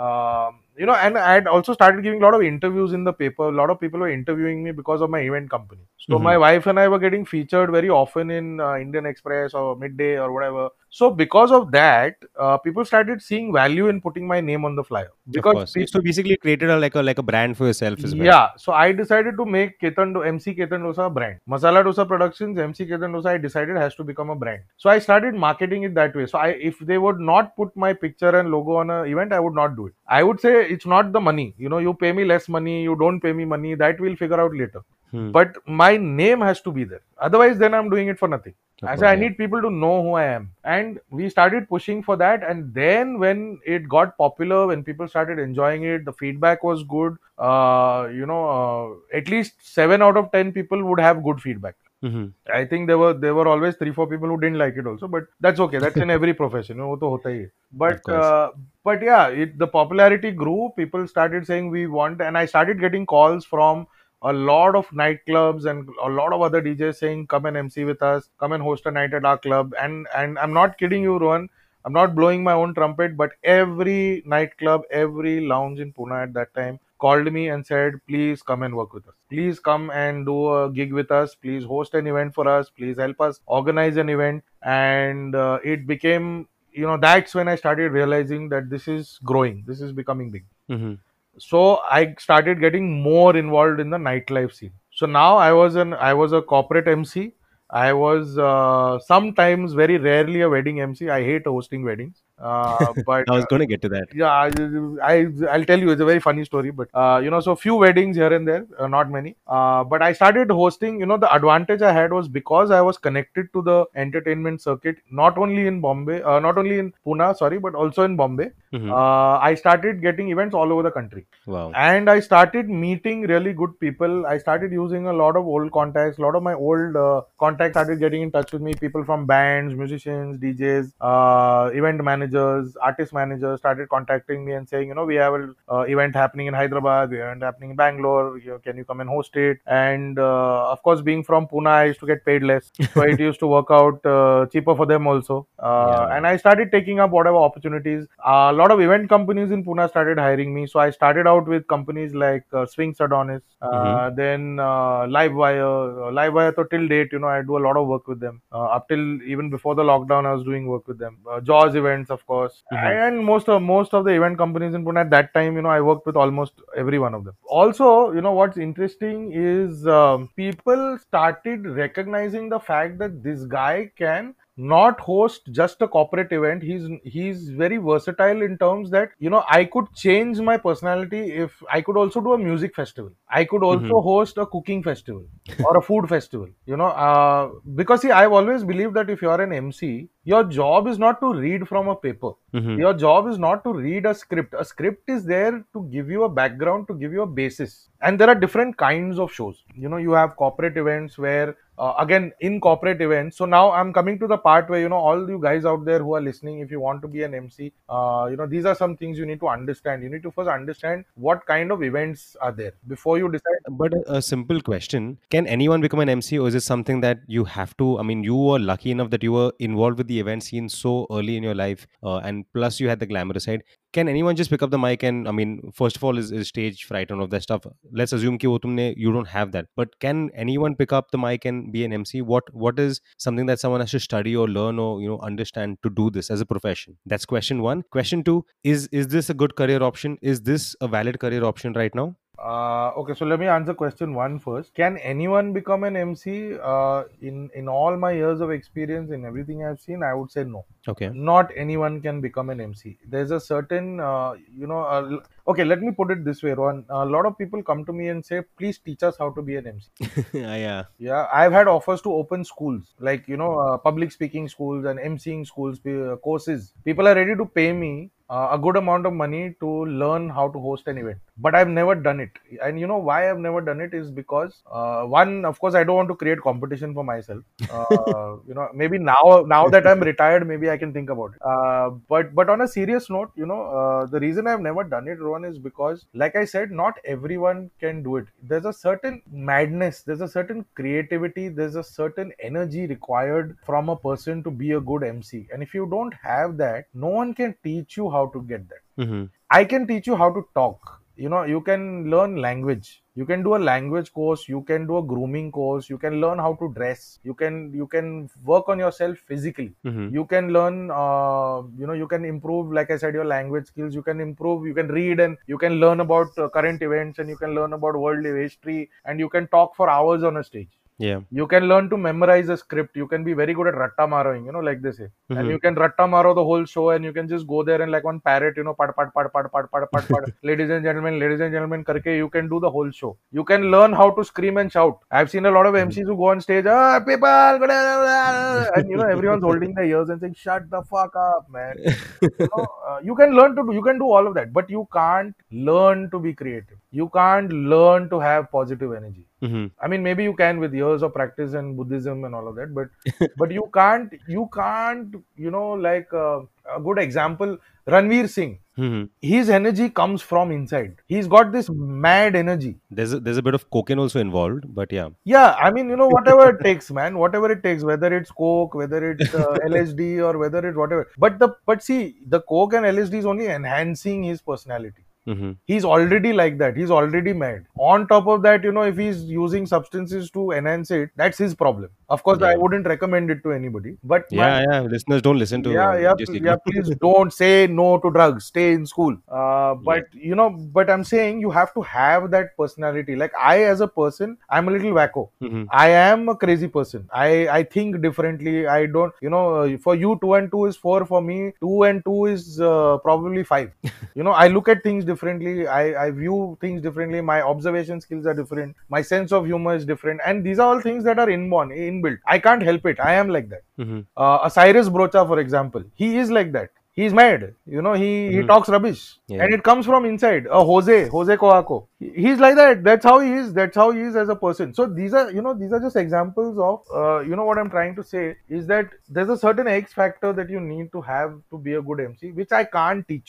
And I had also started giving a lot of interviews in the paper. A lot of people were interviewing me because of my event company. So Hmm. my wife and I were getting featured very often in Indian Express or Midday or whatever. So because of that, people started seeing value in putting my name on the flyer Of because course. So basically, created like a brand for yourself as well. yeah, so I decided to make MC Ketan Dosa a brand. Masala Dosa Productions, MC Ketan Dosa, I decided has to become a brand. So I started marketing it that way. So if they would not put my picture and logo on an event, I would not do it. I would say it's not the money. You pay me less money, you don't pay me money, that we'll figure out later. Hmm. But my name has to be there. Otherwise, then I'm doing it for nothing. Of I say course, I yeah. need people to know who I am. And we started pushing for that. And then when it got popular, when people started enjoying it, the feedback was good. At least 7 out of 10 people would have good feedback. Hmm. I think there were always 3-4 people who didn't like it also, but that's okay. That's in every profession. वो तो होता ही है. Of course. But yeah, the popularity grew. People started saying we want, and I started getting calls from a lot of nightclubs and a lot of other DJs saying, "Come and MC with us. Come and host a night at our club." And I'm not kidding you, Rohan. I'm not blowing my own trumpet, but every nightclub, every lounge in Pune at that time called me and said, please come and work with us. Please come and do a gig with us. Please host an event for us. Please help us organize an event. And it became, that's when I started realizing that this is growing. This is becoming big. Hmm. So I started getting more involved in the nightlife scene. So now I was a corporate MC. I was sometimes, very rarely, a wedding MC. I hate hosting weddings. But I was going to get to that. yeah, I'll tell you, it's a very funny story. But so few weddings here and there, not many. But I started hosting. The advantage I had was because I was connected to the entertainment circuit, not only in Bombay, not only in Pune, sorry, but also in Bombay. Hmm. I started getting events all over the country. Wow. And I started meeting really good people. I started using a lot of old contacts. A lot of my old contacts started getting in touch with me. People from bands, musicians, DJs, event managers, artist managers started contacting me and saying, we have an event happening in Hyderabad, we have an event happening in Bangalore. Can you come and host it? And of course, being from Pune, I used to get paid less, so it used to work out cheaper for them also. Yeah. And I started taking up whatever opportunities. A lot of event companies in Pune started hiring me. So I started out with companies like Swings Adonis, Mm-hmm. then Livewire. Livewire, so till date, I do a lot of work with them. Up till even before the lockdown, I was doing work with them. Jaws events, of course, Mm-hmm. and most of the event companies in Pune at that time, I worked with almost every one of them. Also, what's interesting is people started recognizing the fact that this guy can not host just a corporate event. He's very versatile in terms that I could change my personality. If I could also do a music festival, I could Mm-hmm. also host a cooking festival or a food festival, because see, I've always believed that if you're an MC, your job is not to read from a paper. Mm-hmm. Your job is not to read a script. A script is there to give you a background, to give you a basis. And there are different kinds of shows. You have corporate events where, again, in corporate events. So now I'm coming to the part where, all you guys out there who are listening, if you want to be an MC, these are some things you need to understand. You need to first understand what kind of events are there before you decide. But a simple question: can anyone become an MC, or is it something that you have to? I mean, you were lucky enough that you were involved with the event scene so early in your life, and plus you had the glamorous side. Can anyone just pick up the mic and, I mean, first of all, is stage fright and all of that stuff? Let's assume कि वो तुमने you don't have that. But can anyone pick up the mic and be an MC? What is something that someone has to study or learn or understand to do this as a profession? That's question one. Question two: is this a good career option? Is this a valid career option right now? Okay, so let me answer question one first. Can anyone become an MC? In all my years of experience, in everything I've seen, I would say no. Okay. Not anyone can become an MC. There's a certain, okay, let me put it this way, Rohan. A lot of people come to me and say, please teach us how to be an MC. Yeah. Yeah, I've had offers to open schools, like, public speaking schools and MCing schools, courses. People are ready to pay me a good amount of money to learn how to host an event. But I've never done it. And you know why I've never done it is because, one, of course, I don't want to create competition for myself. Maybe now that I'm retired, maybe I can think about it. But on a serious note, the reason I've never done it, Rohan, is because, like I said, not everyone can do it. There's a certain madness, there's a certain creativity, there's a certain energy required from a person to be a good MC. And if you don't have that, no one can teach you how to get that. Mm-hmm. I can teach you how to talk. You can learn language. You can do a language course. You can do a grooming course. You can learn how to dress. You can work on yourself physically. Mm-hmm. You can learn. You can improve. Like I said, your language skills. You can improve. You can read and you can learn about current events and you can learn about world history and you can talk for hours on a stage. Yeah. You can learn to memorize a script. You can be very good at ratta maroing, like they say. And Mm-hmm. you can ratta maro the whole show and you can just go there and like one parrot, pad, pad, pad, pad, pad, pad, pad, pad. Ladies and gentlemen, karke, you can do the whole show. You can learn how to scream and shout. I've seen a lot of MCs who go on stage, people, and everyone's holding their ears and saying, shut the fuck up, man. You can do all of that, but you can't learn to be creative. You can't learn to have positive energy. Mm-hmm. I mean, maybe you can with years of practice and Buddhism and all of that, but you can't, like a good example, Ranveer Singh. Mm-hmm. His energy comes from inside. He's got this mad energy. There's a bit of cocaine also involved, but yeah. Yeah, I mean, whatever it takes, man, whatever it takes, whether it's coke, whether it's LSD, or whether it's whatever. But see, the coke and LSD is only enhancing his personality. Mm-hmm. He's already like that. He's already mad. On top of that, if he's using substances to enhance it, that's his problem. Of course, I Yeah. wouldn't recommend it to anybody. But Yeah. Listeners, don't listen to just yeah. Please don't say no to drugs. Stay in school. Yeah. But I'm saying you have to have that personality. Like I, as a person, I'm a little wacko. Mm-hmm. I am a crazy person. I think differently. I don't, for you, 2 and 2 is 4. For me, 2 and 2 is probably 5. I look at things differently. I view things differently. My observation skills are different. My sense of humor is different. And these are all things that are inbuilt. I can't help it. I am like that. Mm-hmm. A Cyrus Brocha, for example, he is like that. He's mad. He talks rubbish. Yeah. And it comes from inside. Jose Coaco. He's like that. That's how he is. That's how he is as a person. So these are just examples of, what I'm trying to say is that there's a certain X factor that you need to have to be a good MC, which I can't teach you.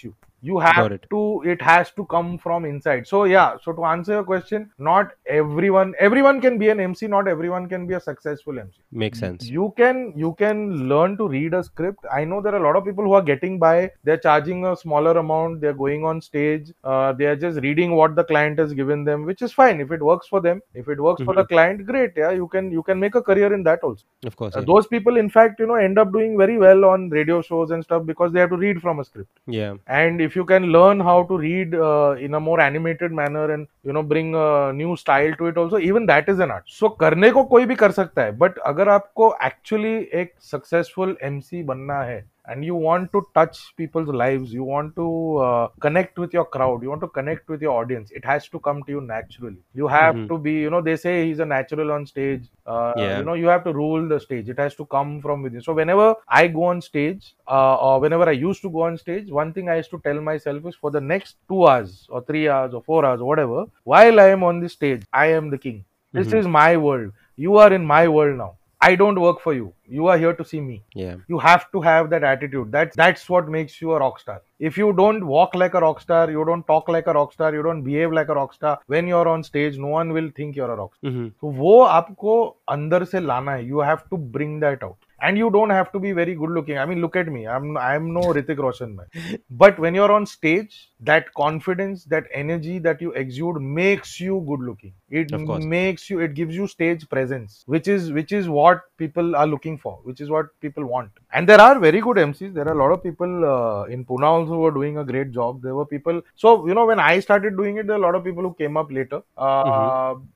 You have Got it. to, it has to come from inside. So yeah, so to answer your question, not everyone can be an MC, not everyone can be a successful MC. Makes sense. You can learn to read a script. I know there are a lot of people who are getting by, they're charging a smaller amount, they're going on stage, they are just reading what the client has given them, which is fine if it works for them. If it works for the Hmm. client, great. Yeah, you can make a career in that also. Of course, yeah. Those people, in fact, end up doing very well on radio shows and stuff because they have to read from a script. Yeah. And if you can learn how to read in a more animated manner and bring a new style to it also, even that is an art. So करने को कोई भी कर सकता है, but अगर आपको actually एक successful MC बनना है and you want to touch people's lives, you want to connect with your crowd, you want to connect with your audience, it has to come to you naturally. You have Hmm. to be, they say he's a natural on stage. Yeah. You have to rule the stage. It has to come from within. So whenever I go on stage, or whenever I used to go on stage, one thing I used to tell myself is, for the next 2 hours or 3 hours or 4 hours or whatever, while I am on the stage, I am the king. This Hmm. is my world. You are in my world now. I don't work for you. You are here to see me. Yeah. You have to have that attitude. That's what makes you a rock star. If you don't walk like a rock star, you don't talk like a rock star, you don't behave like a rock star, when you're on stage, no one will think you're a rock star. Hmm. तो वो आपको अंदर से लाना है. You have to bring that out. And you don't have to be very good looking. I mean, look at me. I'm no Hrithik Roshan man. But when you're on stage, that confidence, that energy that you exude makes you good looking. It Of course. makes you. It gives you stage presence, which is what people are looking for, which is what people want. And there are very good MCs. There are a lot of people in Pune also who are doing a great job. There were people. So when I started doing it, there are a lot of people who came up later. Hmm.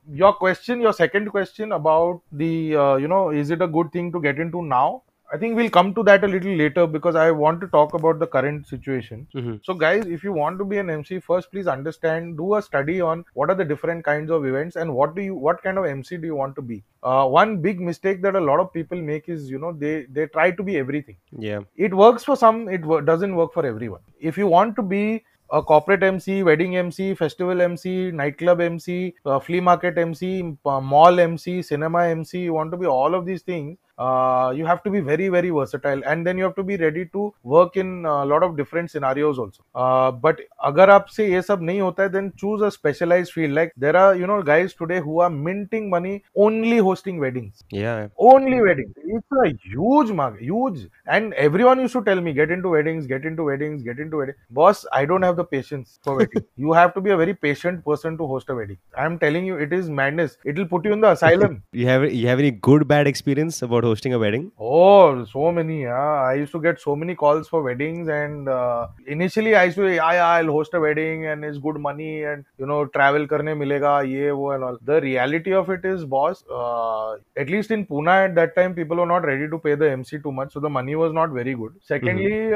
Your second question about the is it a good thing to get into now? I think we'll come to that a little later because I want to talk about the current situation. Hmm. So, guys, if you want to be an MC, first please understand, do a study on what are the different kinds of events and what kind of MC do you want to be. One big mistake that a lot of people make is they try to be everything. Yeah. It works for some, doesn't work for everyone. If you want to be a corporate MC, wedding MC, festival MC, nightclub MC, flea market MC, mall MC, cinema MC, you want to be all of these things, you have to be very, very versatile, and then you have to be ready to work in a lot of different scenarios also. But अगर आपसे ये सब नहीं होता है, then choose a specialized field. Like there are guys today who are minting money only hosting weddings. Yeah. Only weddings. It's a huge market, huge. And everyone used to tell me, get into weddings, get into weddings, get into weddings. Boss, I don't have the patience for wedding. You have to be a very patient person to host a wedding. I'm telling you, it is madness. It will put you in the asylum. You have any good bad experience about hosting a wedding? Oh, so many. I used to get so many calls for weddings, and initially I used to, yeah, I'll host a wedding, and it's good money, and travel करने मिलेगा ये वो and all. The reality of it is, boss, at least in Pune at that time, people were not ready to pay the MC too much, so the money was not very good. Secondly,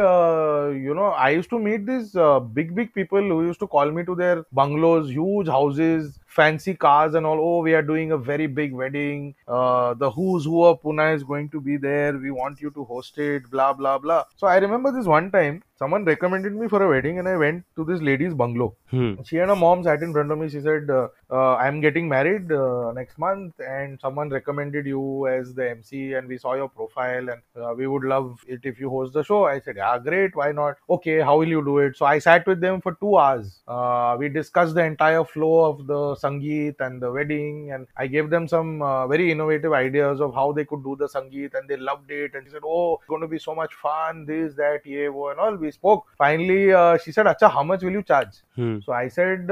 I used to meet these big people who used to call me to their bungalows, huge houses, fancy cars and all. Oh, we are doing a very big wedding. The who's who of Pune is going to be there. We want you to host it, blah, blah, blah. So I remember this one time, someone recommended me for a wedding and I went to this lady's bungalow. Hmm. She and her mom sat in front of me. She said, I'm getting married next month and someone recommended you as the MC and we saw your profile and we would love it if you host the show. I said, yeah, great. Why not? Okay, how will you do it? So I sat with them for 2 hours. We discussed the entire flow of the Sangeet and the wedding, and I gave them some very innovative ideas of how they could do the Sangeet, and they loved it. And she said, oh, it's going to be so much fun, this, that, ye, wo, and all. We spoke. Finally, she said, Acha, how much will you charge? Hmm. So I said,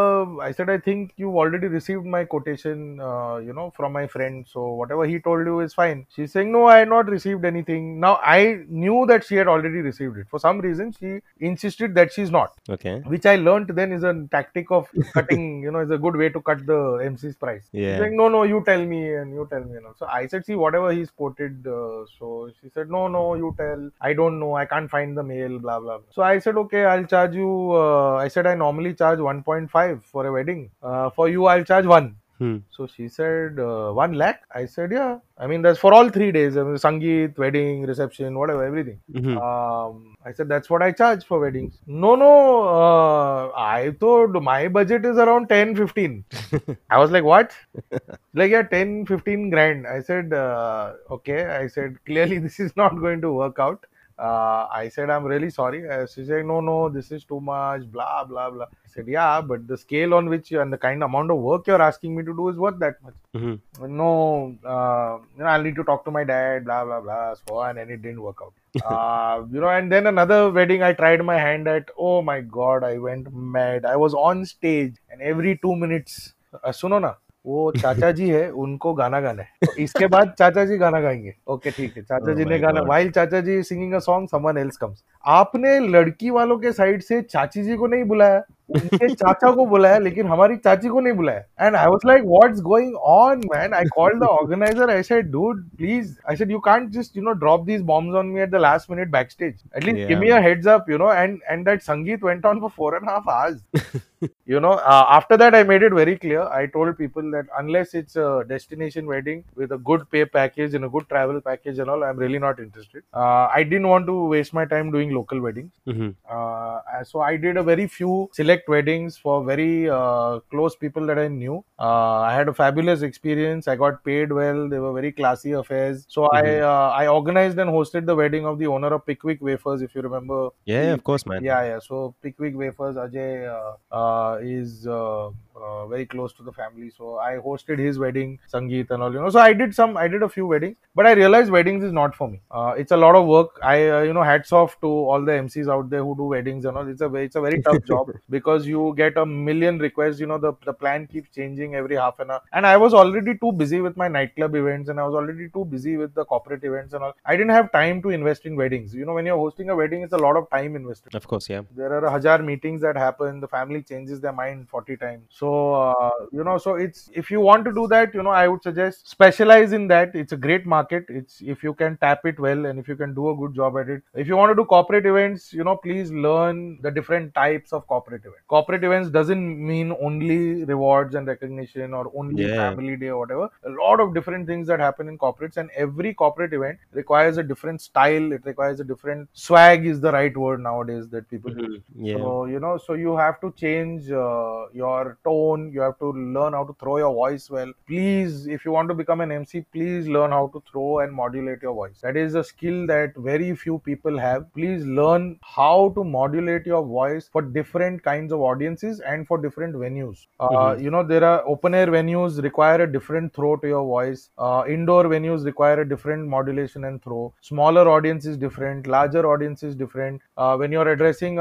I think you've already received my quotation, from my friend. So whatever he told you is fine. She's saying, no, I had not received anything. Now I knew that she had already received it. For some reason, she insisted that she's not. Okay. Which I learned then is a tactic of cutting, is a good way to cut the MC's price. Yeah. She's saying, no, you tell me and you tell me. So I said, see, whatever he's quoted. So she said, no, you tell. I don't know. I can't find the mail, blah, blah, blah. So I said, okay, I'll charge you. I said, I normally charge 1.5 for a wedding. For you, I'll charge 1. Hmm. So she said, 1 lakh? I said, yeah. I mean, that's for all 3 days. I mean, Sangeet, wedding, reception, whatever, everything. Mhm. I said, that's what I charge for weddings. No, I thought my budget is around 10, 15. I was like, what? Like, yeah, 10, 15 grand. I said, okay. I said, clearly this is not going to work out. I said, I'm really sorry. She said, no, this is too much, blah, blah, blah. I said, yeah, but the scale on which and the kind amount of work you're asking me to do is worth that much. No, I'll need to talk to my dad, blah, blah, blah, so on, and it didn't work out. And then another wedding I tried my hand at. Oh my God, I went mad. I was on stage, and every 2 minutes, सुनो ना, वो चाचा जी है, उनको गाना गाना है, तो इसके बाद चाचा जी गाना गाएंगे. ओके ठीक है, चाचा Oh जी ने my गाना, God. while chacha ji singing a song, someone else comes. आपने लड़की वालों के साइड से चाची जी को नहीं बुलाया, उनके चाचा को बुलाया, लेकिन हमारी चाची को नहीं बुलाया. And I was like, what's going on man. I called the organizer. I said, dude please, I said, you can't just drop these bombs on me at the last minute backstage. At least give me a Yeah. heads up. And that Sangeet went on for 4.5 hours. After that I made it very clear. I told people that unless it's a destination wedding with a good pay package and a good travel package and all, I'm really not interested. I didn't want to waste my time doing local weddings. So I did a very few select weddings for very close people that I knew. I had a fabulous experience. I got paid well. They were very classy affairs. So I organized and hosted the wedding of the owner of Pickwick Wafers, if you remember. Yeah, of course, man. Yeah. So Pickwick Wafers, Ajay, is very close to the family. So I hosted his wedding, Sangeet and all. So I did a few weddings, but I realized weddings is not for me. It's a lot of work. Hats off to all the MCs out there who do weddings and all. It's a very tough job because you get a million requests. The plan keeps changing every half an hour, and I was already too busy with my nightclub events, and I was already too busy with the corporate events and all. I didn't have time to invest in weddings. When you're hosting a wedding, it's a lot of time invested. Of course, yeah. There are 1,000 meetings that happen. The family changes their mind 40 times. So so it's, if you want to do that, I would suggest specialize in that. It's a great market. It's, if you can tap it well and if you can do a good job at it. If you want to do corporate events, please learn the different types of corporate events. Corporate events doesn't mean only rewards and recognition or only Yeah. family day or whatever. A lot of different things that happen in corporates, and every corporate event requires a different style. It requires a different swag, is the right word nowadays that people use. Yeah. So you have to change your tone. You have to learn how to throw your voice well. Please, if you want to become an MC, please learn how to throw and modulate your voice. That is a skill that very few people have. Please learn how to modulate your voice for different kinds of audiences and for different venues. There are open air venues require a different throw to your voice. Indoor venues require a different modulation and throw. Smaller audience is different. Larger audience is different. When you're addressing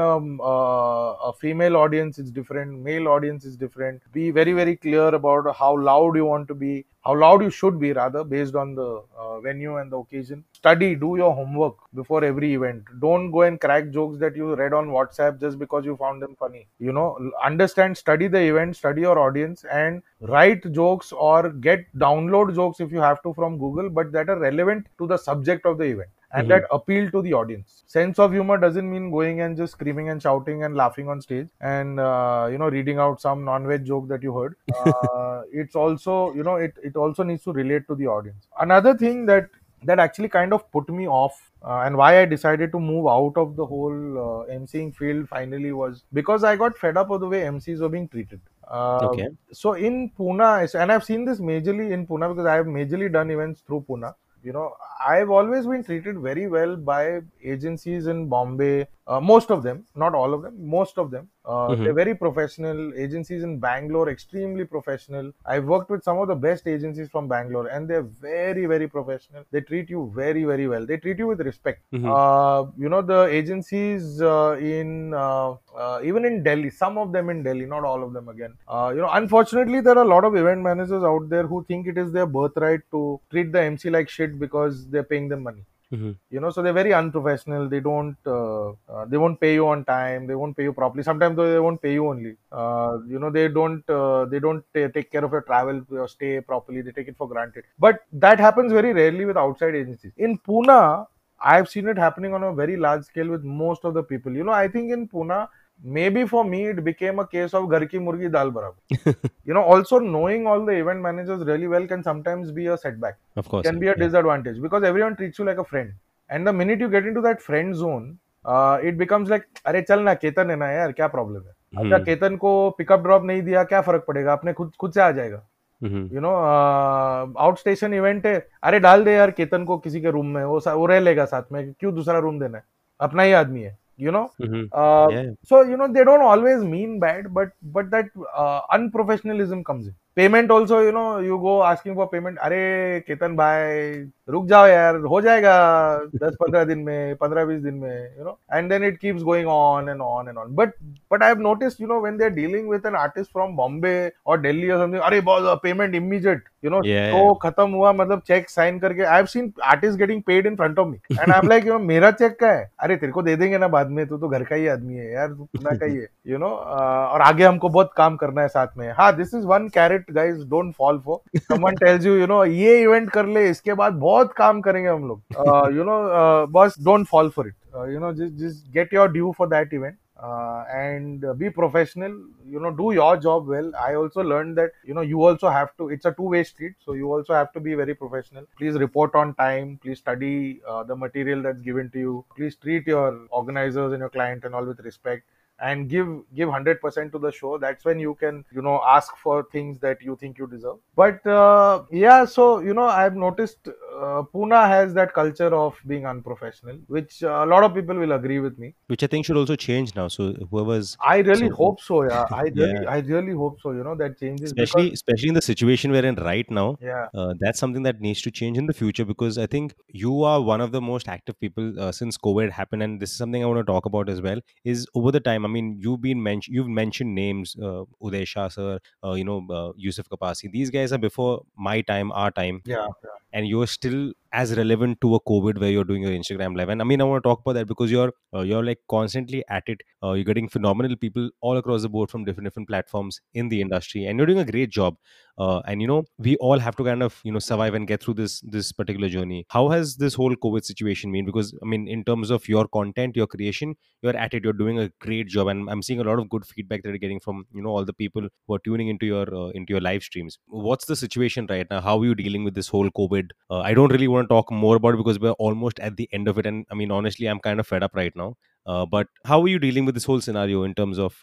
a female audience, it's different. Male audience is different. Be very, very clear about how loud you want to be, how loud you should be, rather, based on the venue and the occasion. Study, do your homework before every event. Don't go and crack jokes that you read on WhatsApp just because you found them funny. Understand, study the event, study your audience, and write jokes or download jokes if you have to from Google, but that are relevant to the subject of the event and that appeal to the audience. Sense of humor doesn't mean going and just screaming and shouting and laughing on stage and reading out some non-veg joke that you heard. It's also, it also needs to relate to the audience. Another thing that actually kind of put me off and why I decided to move out of the whole MCing field finally was because I got fed up of the way MCs were being treated. Okay. So in Pune, and I've seen this majorly in Pune because I have majorly done events through Pune. I've always been treated very well by agencies in Bombay. Most of them, not all of them, most of them. They're very professional. Agencies in Bangalore, extremely professional. I've worked with some of the best agencies from Bangalore, and they're very, very professional. They treat you very, very well. They treat you with respect. The agencies even in Delhi, some of them in Delhi, not all of them again. Unfortunately, there are a lot of event managers out there who think it is their birthright to treat the MC like shit because they're paying them money. So they're very unprofessional. They won't pay you on time. They won't pay you properly. Sometimes they won't pay you only. They don't take care of your travel, your stay properly. They take it for granted. But that happens very rarely with outside agencies. In Pune, I've seen it happening on a very large scale with most of the people. I think in Pune, maybe for me, it became a case of Ghar ki murgi dal barabar. Also knowing all the event managers really well can sometimes be a setback. Of course. Can be a disadvantage because everyone treats you like a friend. And the minute you get into that friend zone, it becomes like, अरे चल ना केतन है ना यार क्या problem है अच्छा केतन को पिकअप ड्रॉप नहीं दिया क्या फर्क पड़ेगा अपने खुद से आ जाएगा Mhm. You know out station event है, अरे डाल दे यार केतन को किसी के रूम में, वो रह लेगा साथ में, क्यों दूसरा रूम देना है, अपना ही आदमी है, you know. Mhm. Yeah. So they don't always mean bad, but that unprofessionalism comes in. Payment also, you go asking for payment, अरे केतन भाई रुक जाओ यार, हो जाएगा 10-15 दिन में, 15-20 दिन में, and then it keeps going on and on and on. But I have noticed, when they're dealing with an artist from Bombay or Delhi or something, अरे बॉस payment immediate, Yeah. तो खत्म हुआ, मतलब चेक साइन करके. I have seen artist getting paid in front of me and I am like, मेरा cheque का है, अरे तेरे को दे देंगे ना बाद में, तू तो घर का ही आदमी है यार, तू पुना का ही है, और आगे हमको बहुत काम करना है साथ में. हाँ, this is one carat guys, don't fall for. Someone tells you, ये इवेंट कर ले, इसके बाद बहुत काम करेंगे हम लोग, बस don't fall for it. Just get your due for that event, and be professional, do your job well. I also learned that, you also have to, it's a two-way street, so you also have to be very professional. Please report on time, please study the material that's given to you, please treat your organizers and your client and all with respect, and give 100% to the show. That's when you can, ask for things that you think you deserve. But yeah, so I've noticed Pune has that culture of being unprofessional, which a lot of people will agree with me. Which I think should also change now. So whoever's I really so hope so. Yeah, I yeah, really, I really hope so. That changes, because especially in the situation we're in right now, yeah, that's something that needs to change in the future, because I think you are one of the most active people since COVID happened, and this is something I want to talk about as well. Is over the time, I mean, you've mentioned names, Uday Shah sir, Yusuf Kapasi. These guys are before my time, our time, yeah, and you're still as relevant to a COVID where you're doing your Instagram live. And I mean, I want to talk about that because you're like constantly at it. You're getting phenomenal people all across the board from different platforms in the industry, and you're doing a great job. And we all have to kind of survive and get through this particular journey. How has this whole COVID situation been? Because I mean, in terms of your content, your creation, you're at it. You're doing a great job, and I'm seeing a lot of good feedback that you're getting from all the people who are tuning into your live streams. What's the situation right now? How are you dealing with this whole COVID? I don't really want to talk more about it because we're almost at the end of it, and I mean, honestly, I'm kind of fed up right now. But how are you dealing with this whole scenario in terms of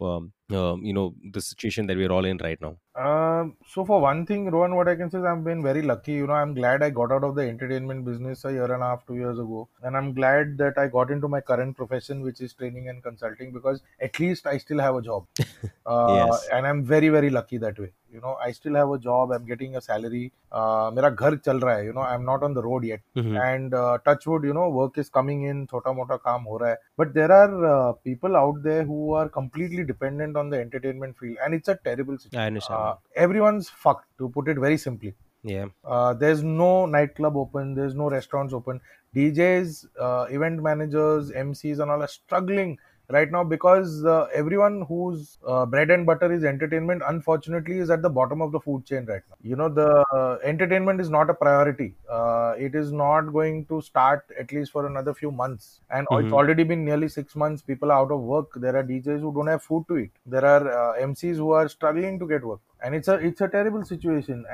the situation that we're all in right now? So for one thing, Rohan, what I can say is I've been very lucky. I'm glad I got out of the entertainment business a year and a half, 2 years ago, and I'm glad that I got into my current profession, which is training and consulting, because at least I still have a job, Yes. and I'm very very lucky that way. I still have a job. I'm getting a salary. मेरा घर चल रहा है. I'm not on the road yet. Hmm. And touch wood, work is coming in, छोटा मोटा काम हो रहा है. But there are people out there who are completely dependent on the entertainment field, and it's a terrible I situation. understand that. Everyone's fucked, to put it very simply. Yeah. There's no nightclub open, there's no restaurants open. DJs, event managers, MCs, and all are struggling right now, because everyone whose bread and butter is entertainment, unfortunately, is at the bottom of the food chain right now. The entertainment is not a priority. It is not going to start at least for another few months, and it's Hmm. already been nearly 6 months. People are out of work. There are DJs who don't have food to eat. There are MCs who are struggling to get work, and it's a terrible situation.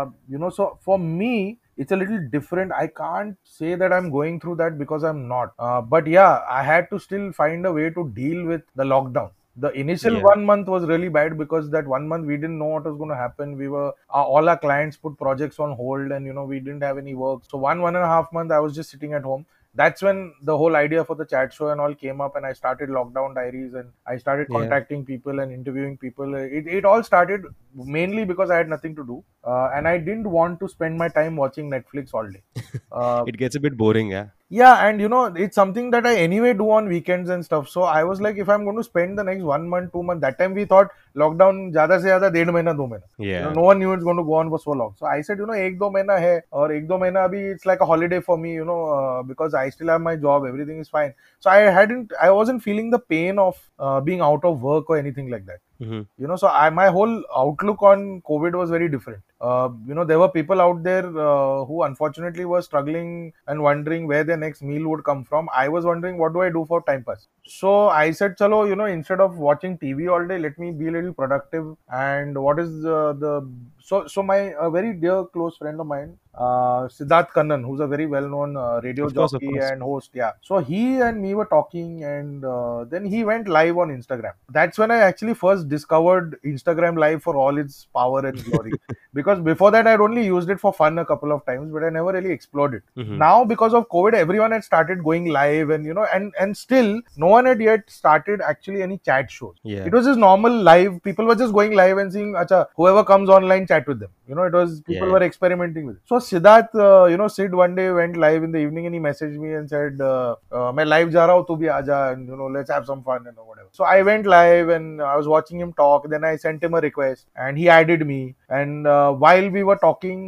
So for me, it's a little different. I can't say that I'm going through that, because I'm not. But yeah, I had to still find a way to deal with the lockdown. The initial Yeah. 1 month was really bad, because that 1 month we didn't know what was going to happen. We were all our clients put projects on hold, and we didn't have any work. So 1.5 month I was just sitting at home. That's when the whole idea for the chat show and all came up, and I started Lockdown Diaries, and I started Yeah. contacting people and interviewing people. It all started mainly because I had nothing to do, and I didn't want to spend my time watching Netflix all day. Uh, It gets a bit boring. Yeah. yeah, and it's something that I anyway do on weekends and stuff. So I was like, if I'm going to spend the next 1 month, 2 months, that time we thought lockdown ज़्यादा से ज़्यादा 1.5 महीना 2 महीना. Yeah. No one knew it's going to go on for so long. So I said, 1-2 महीना है, और 1-2 महीना अभी it's like a holiday for me, because I still have my job, everything is fine. So I wasn't feeling the pain of being out of work or anything like that. Hmm. So my whole outlook on COVID was very different. There were people out there who unfortunately were struggling and wondering where their next meal would come from. I was wondering, what do I do for time pass? So I said, chalo, instead of watching TV all day, let me be a little productive. And what is the So my a very dear close friend of mine, Siddharth Kannan, who's a very well-known radio Of jockey course. and host. Yeah. So he and me were talking, and then he went live on Instagram. That's when I actually first discovered Instagram Live for all its power and glory. Because before that, I'd only used it for fun a couple of times, but I never really explored it. Mhm. Now, because of COVID, everyone had started going live, and and still no one had yet started actually any chat shows. Yeah. It was just normal live. People were just going live and seeing, acha, whoever comes online, chat with them. It was people Yeah. were experimenting with it. So Siddharth, Sid one day went live in the evening and he messaged me and said, "मैं live जा रहा हूँ, तू भी आजा, and let's have some fun and whatever." So I went live and I was watching him talk. Then I sent him a request and he added me. And while we were talking,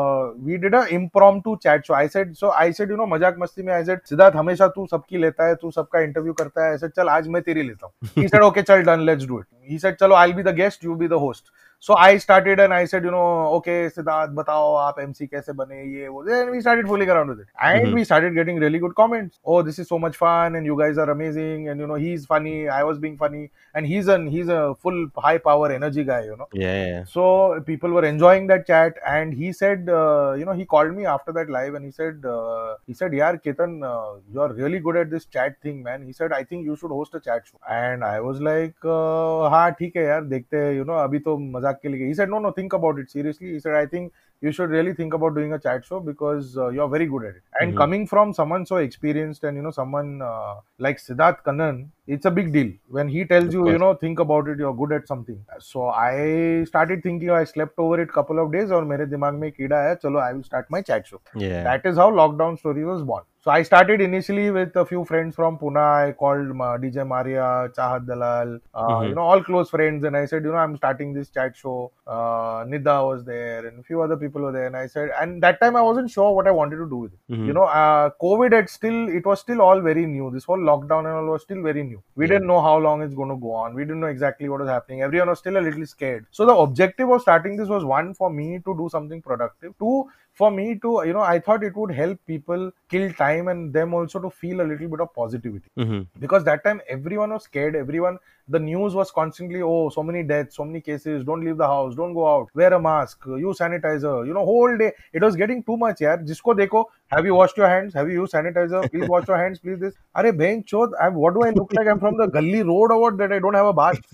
we did a impromptu chat show. I said, मजाक मस्ती में I said, Siddharth हमेशा तू सबकी लेता है, तू सबका इंटरव्यू करता है, ऐसे चल आज मैं तेरी लेता हूँ. He said, okay, chal, done, let's do it. He said, chalo, I'll be the guest, you be the host. So I started and I said, okay, Siddharth, बताओ आप MC कैसे बने ये वो. Then we started fooling around with it. And we started getting really good comments. Oh, this is so much fun and you guys are amazing and he's funny, I was being funny, and he's a full high power energy guy. Yeah. So people were enjoying that chat, and he said, he called me after that live, and he said, "Yaar, Ketan, you're really good at this chat thing, man." He said, "I think you should host a chat show." And I was like, "हाँ, ठीक है यार, देखते हैं, अभी तो मजाक के लिए." He said, "No, think about it seriously." He said, "I think you should really think about doing a chat show because you're very good at it." And coming from someone so experienced and someone like Siddharth Kannan, it's a big deal when he tells you, think about it, you're good at something. So I started thinking, I slept over it couple of days और मेरे दिमाग में कीड़ा है, चलो I will start my chat show. Yeah. That is how Lockdown Story was born. So I started initially with a few friends from Pune. I called DJ Maria, Chahat Dalal, all close friends, and I said, I'm starting this chat show. Nida was there, and a few other people were there, and I said, and that time I wasn't sure what I wanted to do with it. COVID it was still all very new. This whole lockdown and all was still very new. We didn't know how long it's going to go on. We didn't know exactly what was happening. Everyone was still a little scared. So the objective of starting this was, one, for me to do something productive. Two, for me to, I thought it would help people kill time and them also to feel a little bit of positivity. Because that time everyone was scared. The news was constantly, oh, so many deaths, so many cases, don't leave the house, don't go out, wear a mask, use sanitizer, whole day. It was getting too much, yaar. Jisko dekho, have you washed your hands? Have you used sanitizer? Please wash your hands, please this. Arey, bhai chod, what do I look like? I'm from the Gully Road or what, that I don't have a bath?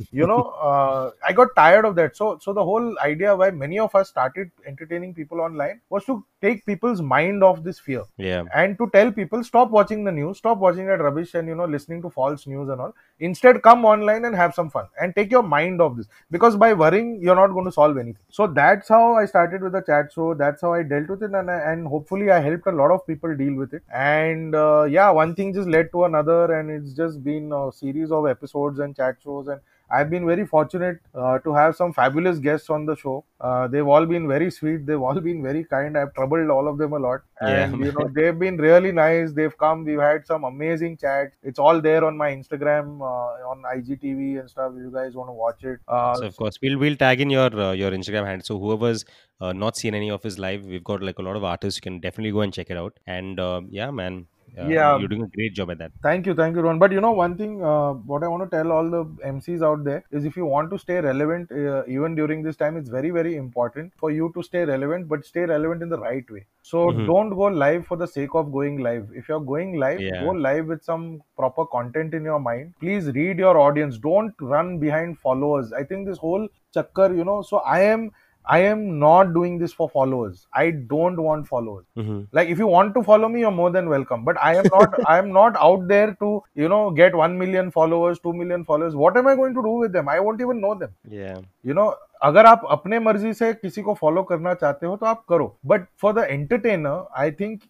I got tired of that. So the whole idea why many of us started entertaining people online was to take people's mind off this fear. Yeah. And to tell people, stop watching the news, stop watching that rubbish and, listening to false news and all. Instead, come online and have some fun and take your mind off this. Because by worrying, you're not going to solve anything. So that's how I started with the chat show. That's how I dealt with it. And hopefully I helped a lot of people deal with it. And one thing just led to another. And it's just been a series of episodes and chat shows. And I've been very fortunate to have some fabulous guests on the show. They've all been very sweet. They've all been very kind. I've troubled all of them a lot. And, they've been really nice. They've come. We've had some amazing chats. It's all there on my Instagram, on IGTV and stuff. If you guys want to watch it. So of course we'll tag in your Instagram handle. So whoever's not seen any of his live, we've got like a lot of artists. You can definitely go and check it out. And yeah, man. You're doing a great job at that. Thank you, Ron. But one thing, what I want to tell all the MCs out there is, if you want to stay relevant, even during this time, it's very, very important for you to stay relevant, but stay relevant in the right way. So don't go live for the sake of going live. If you're going live, go live with some proper content in your mind. Please read your audience. Don't run behind followers. I think this whole chakkar, so I am not doing this for followers. I don't want followers. Like, if you want to follow me, you're more than welcome. But I am not out there to, get 1 million followers, 2 million followers. What am I going to do with them? I won't even know them. Yeah. अगर आप अपने मर्जी से किसी को follow करना चाहते हो तो आप करो. But for the entertainer, I think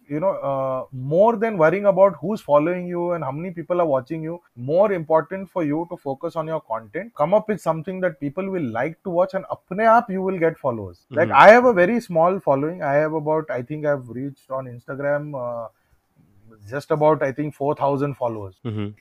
more than worrying about who's following you and how many people are watching you, more important for you to focus on your content. Come up with something that people will like to watch, and apne aap you will get followers. Like, I have a very small following. I have about, I think I've reached on Instagram just about, I think, 4,000 followers.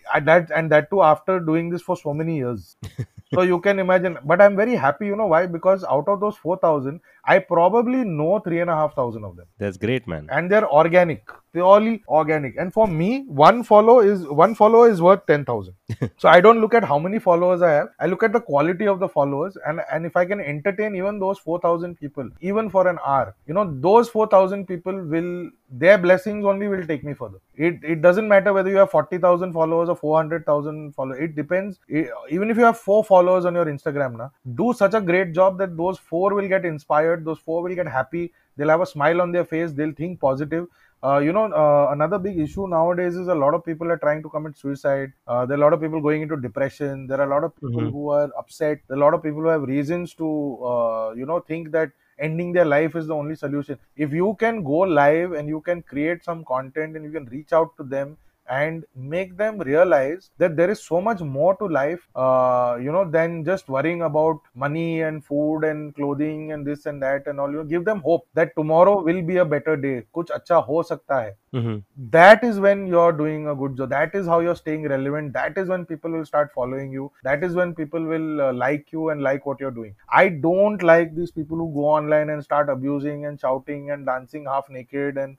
That too after doing this for so many years. So you can imagine. But I'm very happy, why? Because out of those 4,000, I probably know 3,500 of them, That's great, man. and they're organic, purely organic. And for me, one follower is worth 10,000. So I don't look at how many followers I have. I look at the quality of the followers, and if I can entertain even those 4,000 people, even for an hour, those 4,000 people will, their blessings only will take me further. It doesn't matter whether you have 40,000 followers or 400,000 followers. It depends. Even if you have 4 followers on your Instagram, now do such a great job that those four will get inspired. Those four will get happy. They'll have a smile on their face. They'll think positive. Another big issue nowadays is a lot of people are trying to commit suicide. There are a lot of people going into depression. There are a lot of people Hmm. who are upset. There are a lot of people who have reasons to, think that ending their life is the only solution. If you can go live and you can create some content and you can reach out to them and make them realize that there is so much more to life, than just worrying about money and food and clothing and this and that and all. Give them hope that tomorrow will be a better day. कुछ अच्छा हो सकता है. Hmm. That is when you're doing a good job. That is how you're staying relevant. That is when people will start following you. That is when people will like you and like what you're doing. I don't like these people who go online and start abusing and shouting and dancing half naked, and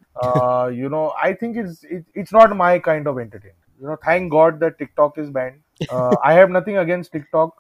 I think it's not my kind of entertainment. Thank God that TikTok is banned. I have nothing against TikTok,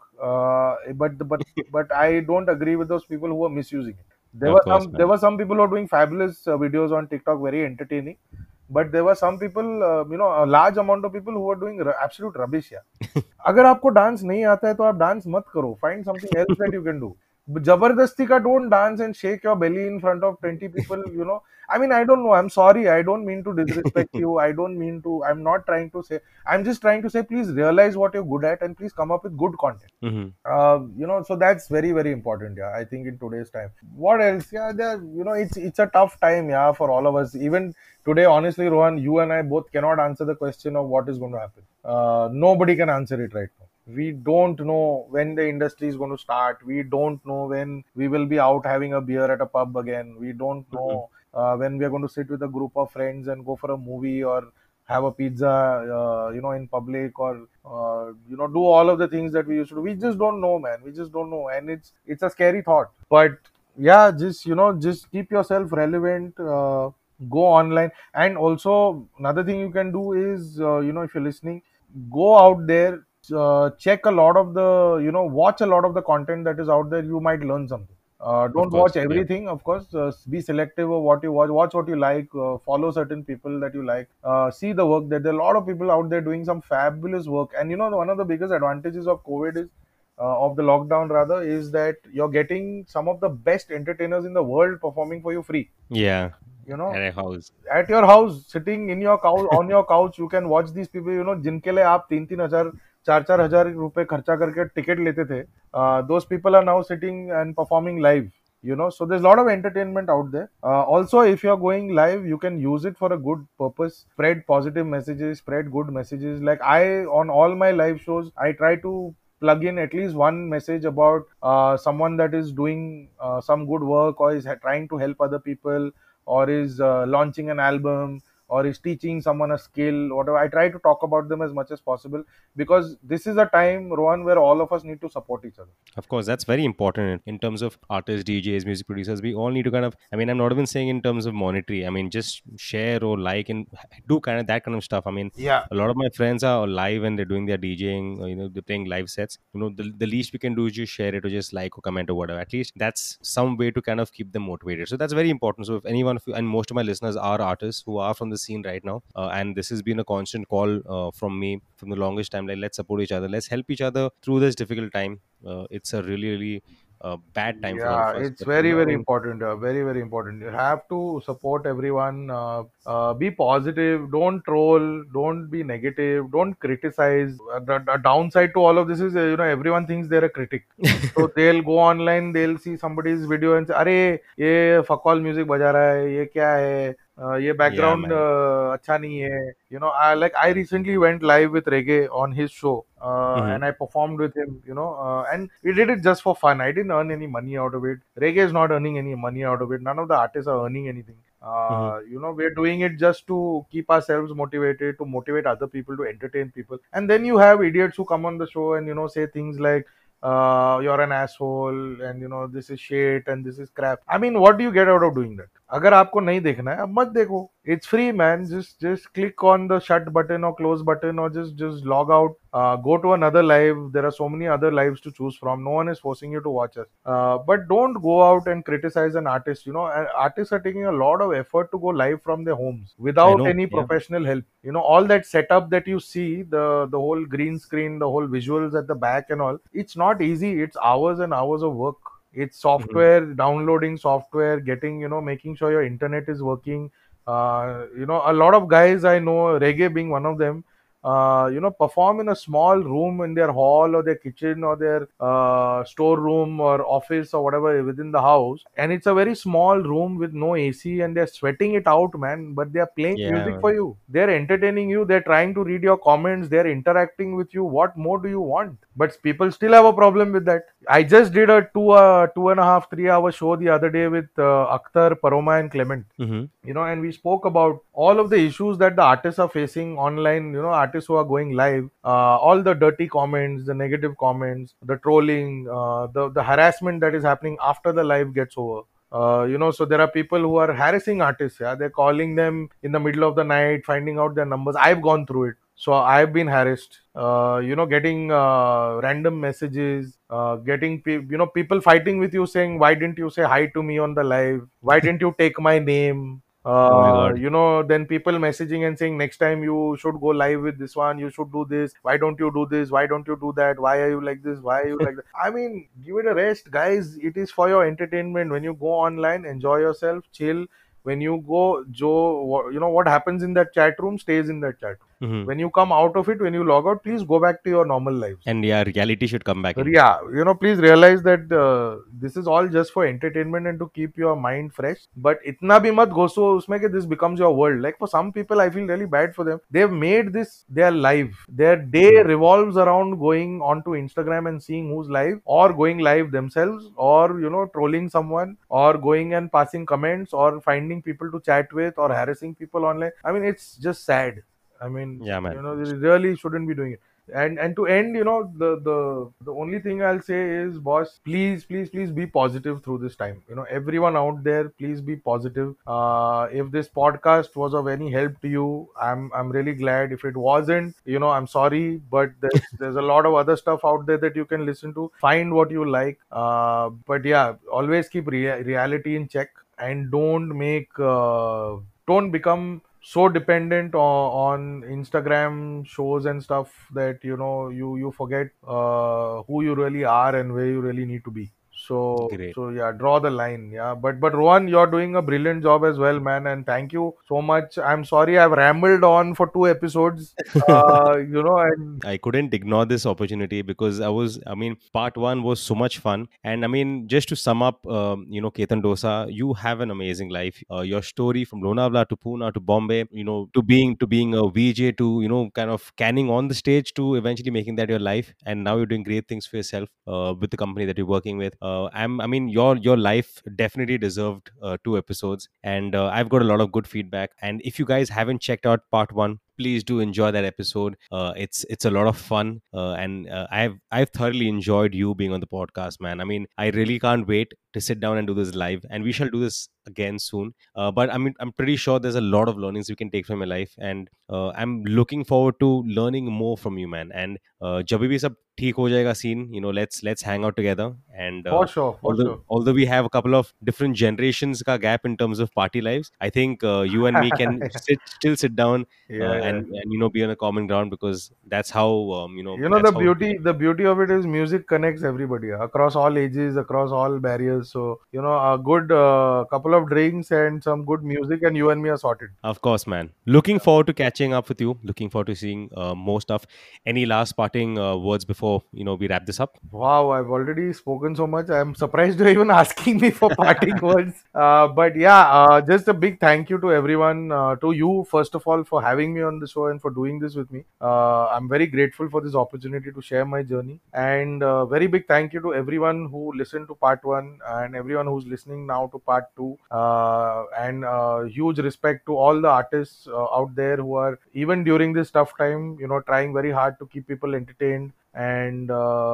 but I don't agree with those people who are misusing it. There Of were course, some there man. were some people who are doing fabulous videos on TikTok, very entertaining, but there were some people, a large amount of people who were doing absolute rubbish. Yeah. अगर आपको dance नहीं आता है तो आप dance मत करो. Find something else that you can do. जबरदस्ती का don't dance and shake your belly in front of 20 people. I mean, I don't know. I'm sorry. I don't mean to disrespect you. I don't mean to. I'm not trying to say. I'm just trying to say, please realize what you're good at and please come up with good content. Hmm. So that's very, very important. Yeah, I think in today's time. What else? Yeah, it's a tough time. Yeah, for all of us. Even today, honestly, Rohan, you and I both cannot answer the question of what is going to happen. Nobody can answer it right now. We don't know when the industry is going to start. We don't know when we will be out having a beer at a pub again. We don't Hmm. know when we are going to sit with a group of friends and go for a movie or have a pizza, in public, or do all of the things that we used to do. We just don't know, man. We just don't know, and it's a scary thought. But yeah, just keep yourself relevant. Go online, and also another thing you can do is, if you're listening, go out there, check a lot of the, watch a lot of the content that is out there. You might learn something. Of Don't watch course, yeah. everything, of course. Be selective of what you watch. Watch what you like. Follow certain people that you like. See the work. There are a lot of people out there doing some fabulous work. And one of the biggest advantages of COVID is, of the lockdown rather, is that you're getting some of the best entertainers in the world performing for you free. Yeah. You know, At a house. at your house, sitting in your couch, on your couch, you can watch these people. जिनके लिए आप 3-3 हजार 4-4 हजार रुपए खर्चा करके ticket लेते थे. Those people are now sitting and performing live. So there's a lot of entertainment out there. Also, if you're going live, you can use it for a good purpose. Spread positive messages, spread good messages. Like on all my live shows, I try to plug in at least one message about someone that is doing some good work, or is trying to help other people, or is launching an album, or is teaching someone a skill, whatever. I try to talk about them as much as possible, because this is a time, Rohan, where all of us need to support each other. Of course, that's very important in terms of artists, DJs, music producers. We all need to kind of, I mean, I'm not even saying in terms of monetary. I mean, just share or like and do kind of that kind of stuff. I mean, Yeah. a lot of my friends are live and they're doing their DJing, or, they're playing live sets. The least we can do is just share it or just like or comment or whatever. At least that's some way to kind of keep them motivated. So that's very important. So if anyone of you, and most of my listeners are artists who are from the scene right now, and this has been a constant call from me from the longest time, like let's support each other, let's help each other through this difficult time. It's a really, really bad time for all Yeah, of us. it's But very, I very mean, important. Very, very important. You have to support everyone. Be positive. Don't troll. Don't be negative. Don't criticize. The downside to all of this is, everyone thinks they're a critic. So they'll go online, they'll see somebody's video and say, "अरे ये फकॉल music बजा रहा है, ये क्या है? ये yeah, background man. अच्छा नहीं है." I recently went live with Reggae on his show, Hmm. and I performed with him. And we did it just for fun. I didn't earn any money out of it. Reggae is not earning any money out of it. None of the artists are earning anything. Hmm. We're doing it just to keep ourselves motivated, to motivate other people, to entertain people. And then you have idiots who come on the show and say things like, you're an asshole, and this is shit and this is crap. I mean, what do you get out of doing that? अगर आपको नहीं देखना है, अब मत देखो. It's free, man. Just click on the shut button or close button, or just log out. Go to another live. There are so many other lives to choose from. No one is forcing you to watch us. But don't go out and criticize an artist. Artists are taking a lot of effort to go live from their homes I without know. any Yeah. professional help. All that setup that you see, the whole green screen, the whole visuals at the back and all. It's not easy. It's hours and hours of work. It's Mhm. software, downloading software, getting, making sure your internet is working. A lot of guys I know, Reggae being one of them, perform in a small room in their hall or their kitchen or their storeroom or office or whatever within the house. And it's a very small room with no AC, and they're sweating it out, man. But they're playing Yeah, music for man. you. They're entertaining you. They're trying to read your comments. They're interacting with you. What more do you want? But people still have a problem with that. I just did a 2.5, 3 hour show the other day with Akhtar, Paroma, and Clement. Hmm. And we spoke about all of the issues that the artists are facing online. Artists who are going live, all the dirty comments, the negative comments, the trolling, the harassment that is happening after the live gets over. So there are people who are harassing artists. Yeah, they're calling them in the middle of the night, finding out their numbers. I've gone through it. So I've been harassed. Getting random messages, getting people fighting with you, saying, "Why didn't you say hi to me on the live? Why didn't you take my name?" Oh my God. Then people messaging and saying, next time you should go live with this one, you should do this. Why don't you do this? Why don't you do that? Why are you like this? Why are you like that? I mean, give it a rest, guys. It is for your entertainment. When you go online, enjoy yourself, chill. When you go, Joe, what happens in that chat room stays in that chat room. Hmm. When you come out of it, when you log out, please go back to your normal lives. And yeah, reality should come back in. Yeah, please realize that this is all just for entertainment and to keep your mind fresh. But itna bhi mat ghoso usme ke this becomes your world. Like, for some people, I feel really bad for them. They've made this their life. Their day Mhm. revolves around going onto Instagram and seeing who's live, or going live themselves, or trolling someone, or going and passing comments, or finding people to chat with, or harassing people online. I mean, it's just sad. I mean, Yeah, man. they really shouldn't be doing it. And to end, the only thing I'll say is, boss, please, please, please be positive through this time. Everyone out there, please be positive. If this podcast was of any help to you, I'm really glad. If it wasn't, I'm sorry, but there's a lot of other stuff out there that you can listen to. Find what you like. But yeah, always keep reality in check, and don't become so dependent on Instagram shows and stuff that you forget who you really are and where you really need to be. Great. So yeah, draw the line. Yeah, but Rohan, you're doing a brilliant job as well, man, and thank you so much. I'm sorry I've rambled on for 2 episodes. And I couldn't ignore this opportunity because I mean, part one was so much fun. And I mean, just to sum up, Ketan Dosa, you have an amazing life. Your story from Lonavala to Pune to Bombay, to being a VJ, to, kind of canning on the stage, to eventually making that your life. And now you're doing great things for yourself with the company that you're working with. I mean, your life definitely deserved 2 episodes. And I've got a lot of good feedback. And if you guys haven't checked out part one, please do enjoy that episode. It's a lot of fun, and I've thoroughly enjoyed you being on the podcast, man. I mean, I really can't wait to sit down and do this live, and we shall do this again soon. But I mean, I'm pretty sure there's a lot of learnings we can take from your life, and I'm looking forward to learning more from you, man. And जब भी सब ठीक हो जाएगा scene, let's hang out together. And for sure, for although sure. although we have a couple of different generations ka gap in terms of party lives, I think you and me can still sit down Yeah. and be on a common ground, because that's how The that's how beauty the beauty of it is music connects everybody across all ages, across all barriers. So a good couple of drinks and some good music, and you and me are sorted. of course, man. Looking forward to catching up with you. Looking forward to seeing more stuff. Any last parting words before we wrap this up? Wow, I've already spoken so much. I'm surprised you're even asking me for parting words. But yeah, just a big thank you to everyone, to you, first of all, for having me on the show and for doing this with me. I'm very grateful for this opportunity to share my journey. And very big thank you to everyone who listened to part one and everyone who's listening now to part two. And huge respect to all the artists out there who are, even during this tough time, trying very hard to keep people entertained, and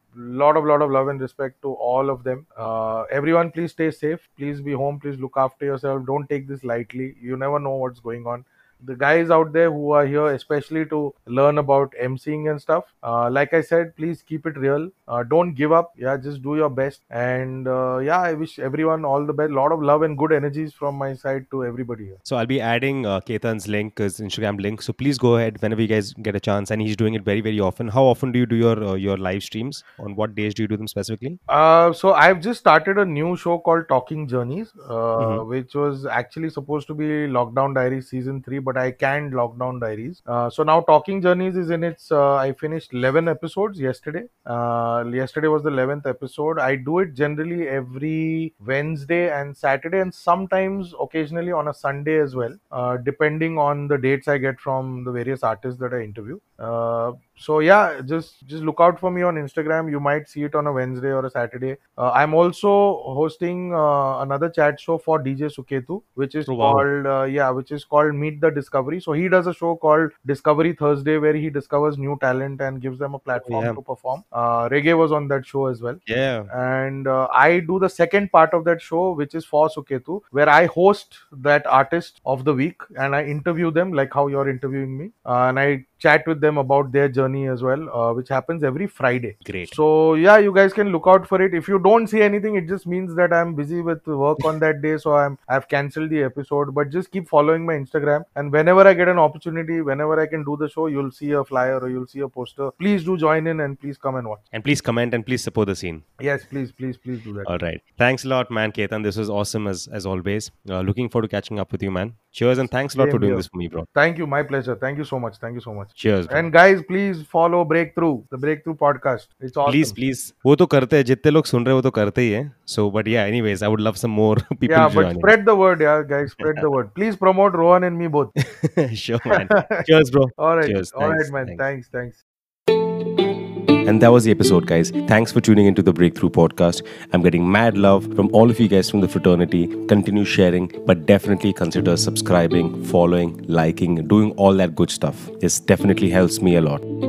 lot of love and respect to all of them. Everyone, please stay safe. Please be home. Please look after yourself. Don't take this lightly. You never know what's going on. The guys out there who are here, especially to learn about emceeing and stuff, like I said, please keep it real. Don't give up. Yeah, just do your best. And yeah, I wish everyone all the best. Lot of love and good energies from my side to everybody here. So I'll be adding Ketan's link, his Instagram link. So please go ahead whenever you guys get a chance. And he's doing it very, very often. How often do you do your live streams? On what days do you do them specifically? So I've just started a new show called Talking Journeys, Mm-hmm. which was actually supposed to be Lockdown Diaries season 3, but I canned Lockdown Diaries. So now Talking Journeys is in its. I finished 11 episodes yesterday. Yesterday was the 11th episode. I do it generally every Wednesday and Saturday, and sometimes occasionally on a Sunday as well, depending on the dates I get from the various artists that I interview. So yeah, just look out for me on Instagram. You might see it on a Wednesday or a Saturday. I'm also hosting another chat show for DJ Suketu, which is Oh, wow. called which is called Meet the Discovery. So he does a show called Discovery Thursday, where he discovers new talent and gives them a platform Yeah. to perform. Reggae was on that show as well. Yeah. And I do the second part of that show, which is for Suketu, where I host that artist of the week and I interview them like how you're interviewing me, and I chat with them about their journey as well, which happens every Friday. Great. So yeah, you guys can look out for it. If you don't see anything, it just means that I'm busy with work on that day, so I've cancelled the episode. But just keep following my Instagram, and whenever I get an opportunity, whenever I can do the show, you'll see a flyer or you'll see a poster. Please do join in and please come and watch. And please comment and please support the scene. Yes, please do that. All right. Thanks a lot, man, Ketan. This was awesome as always. Looking forward to catching up with you, man. Cheers and thanks a lot Same for doing here. this for me, bro. Thank you, my pleasure. Thank you so much. Thank you so much. Cheers, bro. And guys, please follow Breakthrough, the Breakthrough podcast. It's awesome. Please, please. वो तो करते हैं, जितने लोग सुन रहे हैं वो तो करते ही हैं. So, but yeah, anyways, I would love some more people Yeah, but joining. spread the word, yeah, guys. Spread the word. Please promote Rohan and me both. Sure, man. Cheers, bro. All right. Cheers. All right, Thanks. man. Thanks. Thanks. And that was the episode, guys. Thanks for tuning into the Breakthrough podcast. I'm getting mad love from all of you guys from the fraternity. Continue sharing, but definitely consider subscribing, following, liking, doing all that good stuff. This definitely helps me a lot.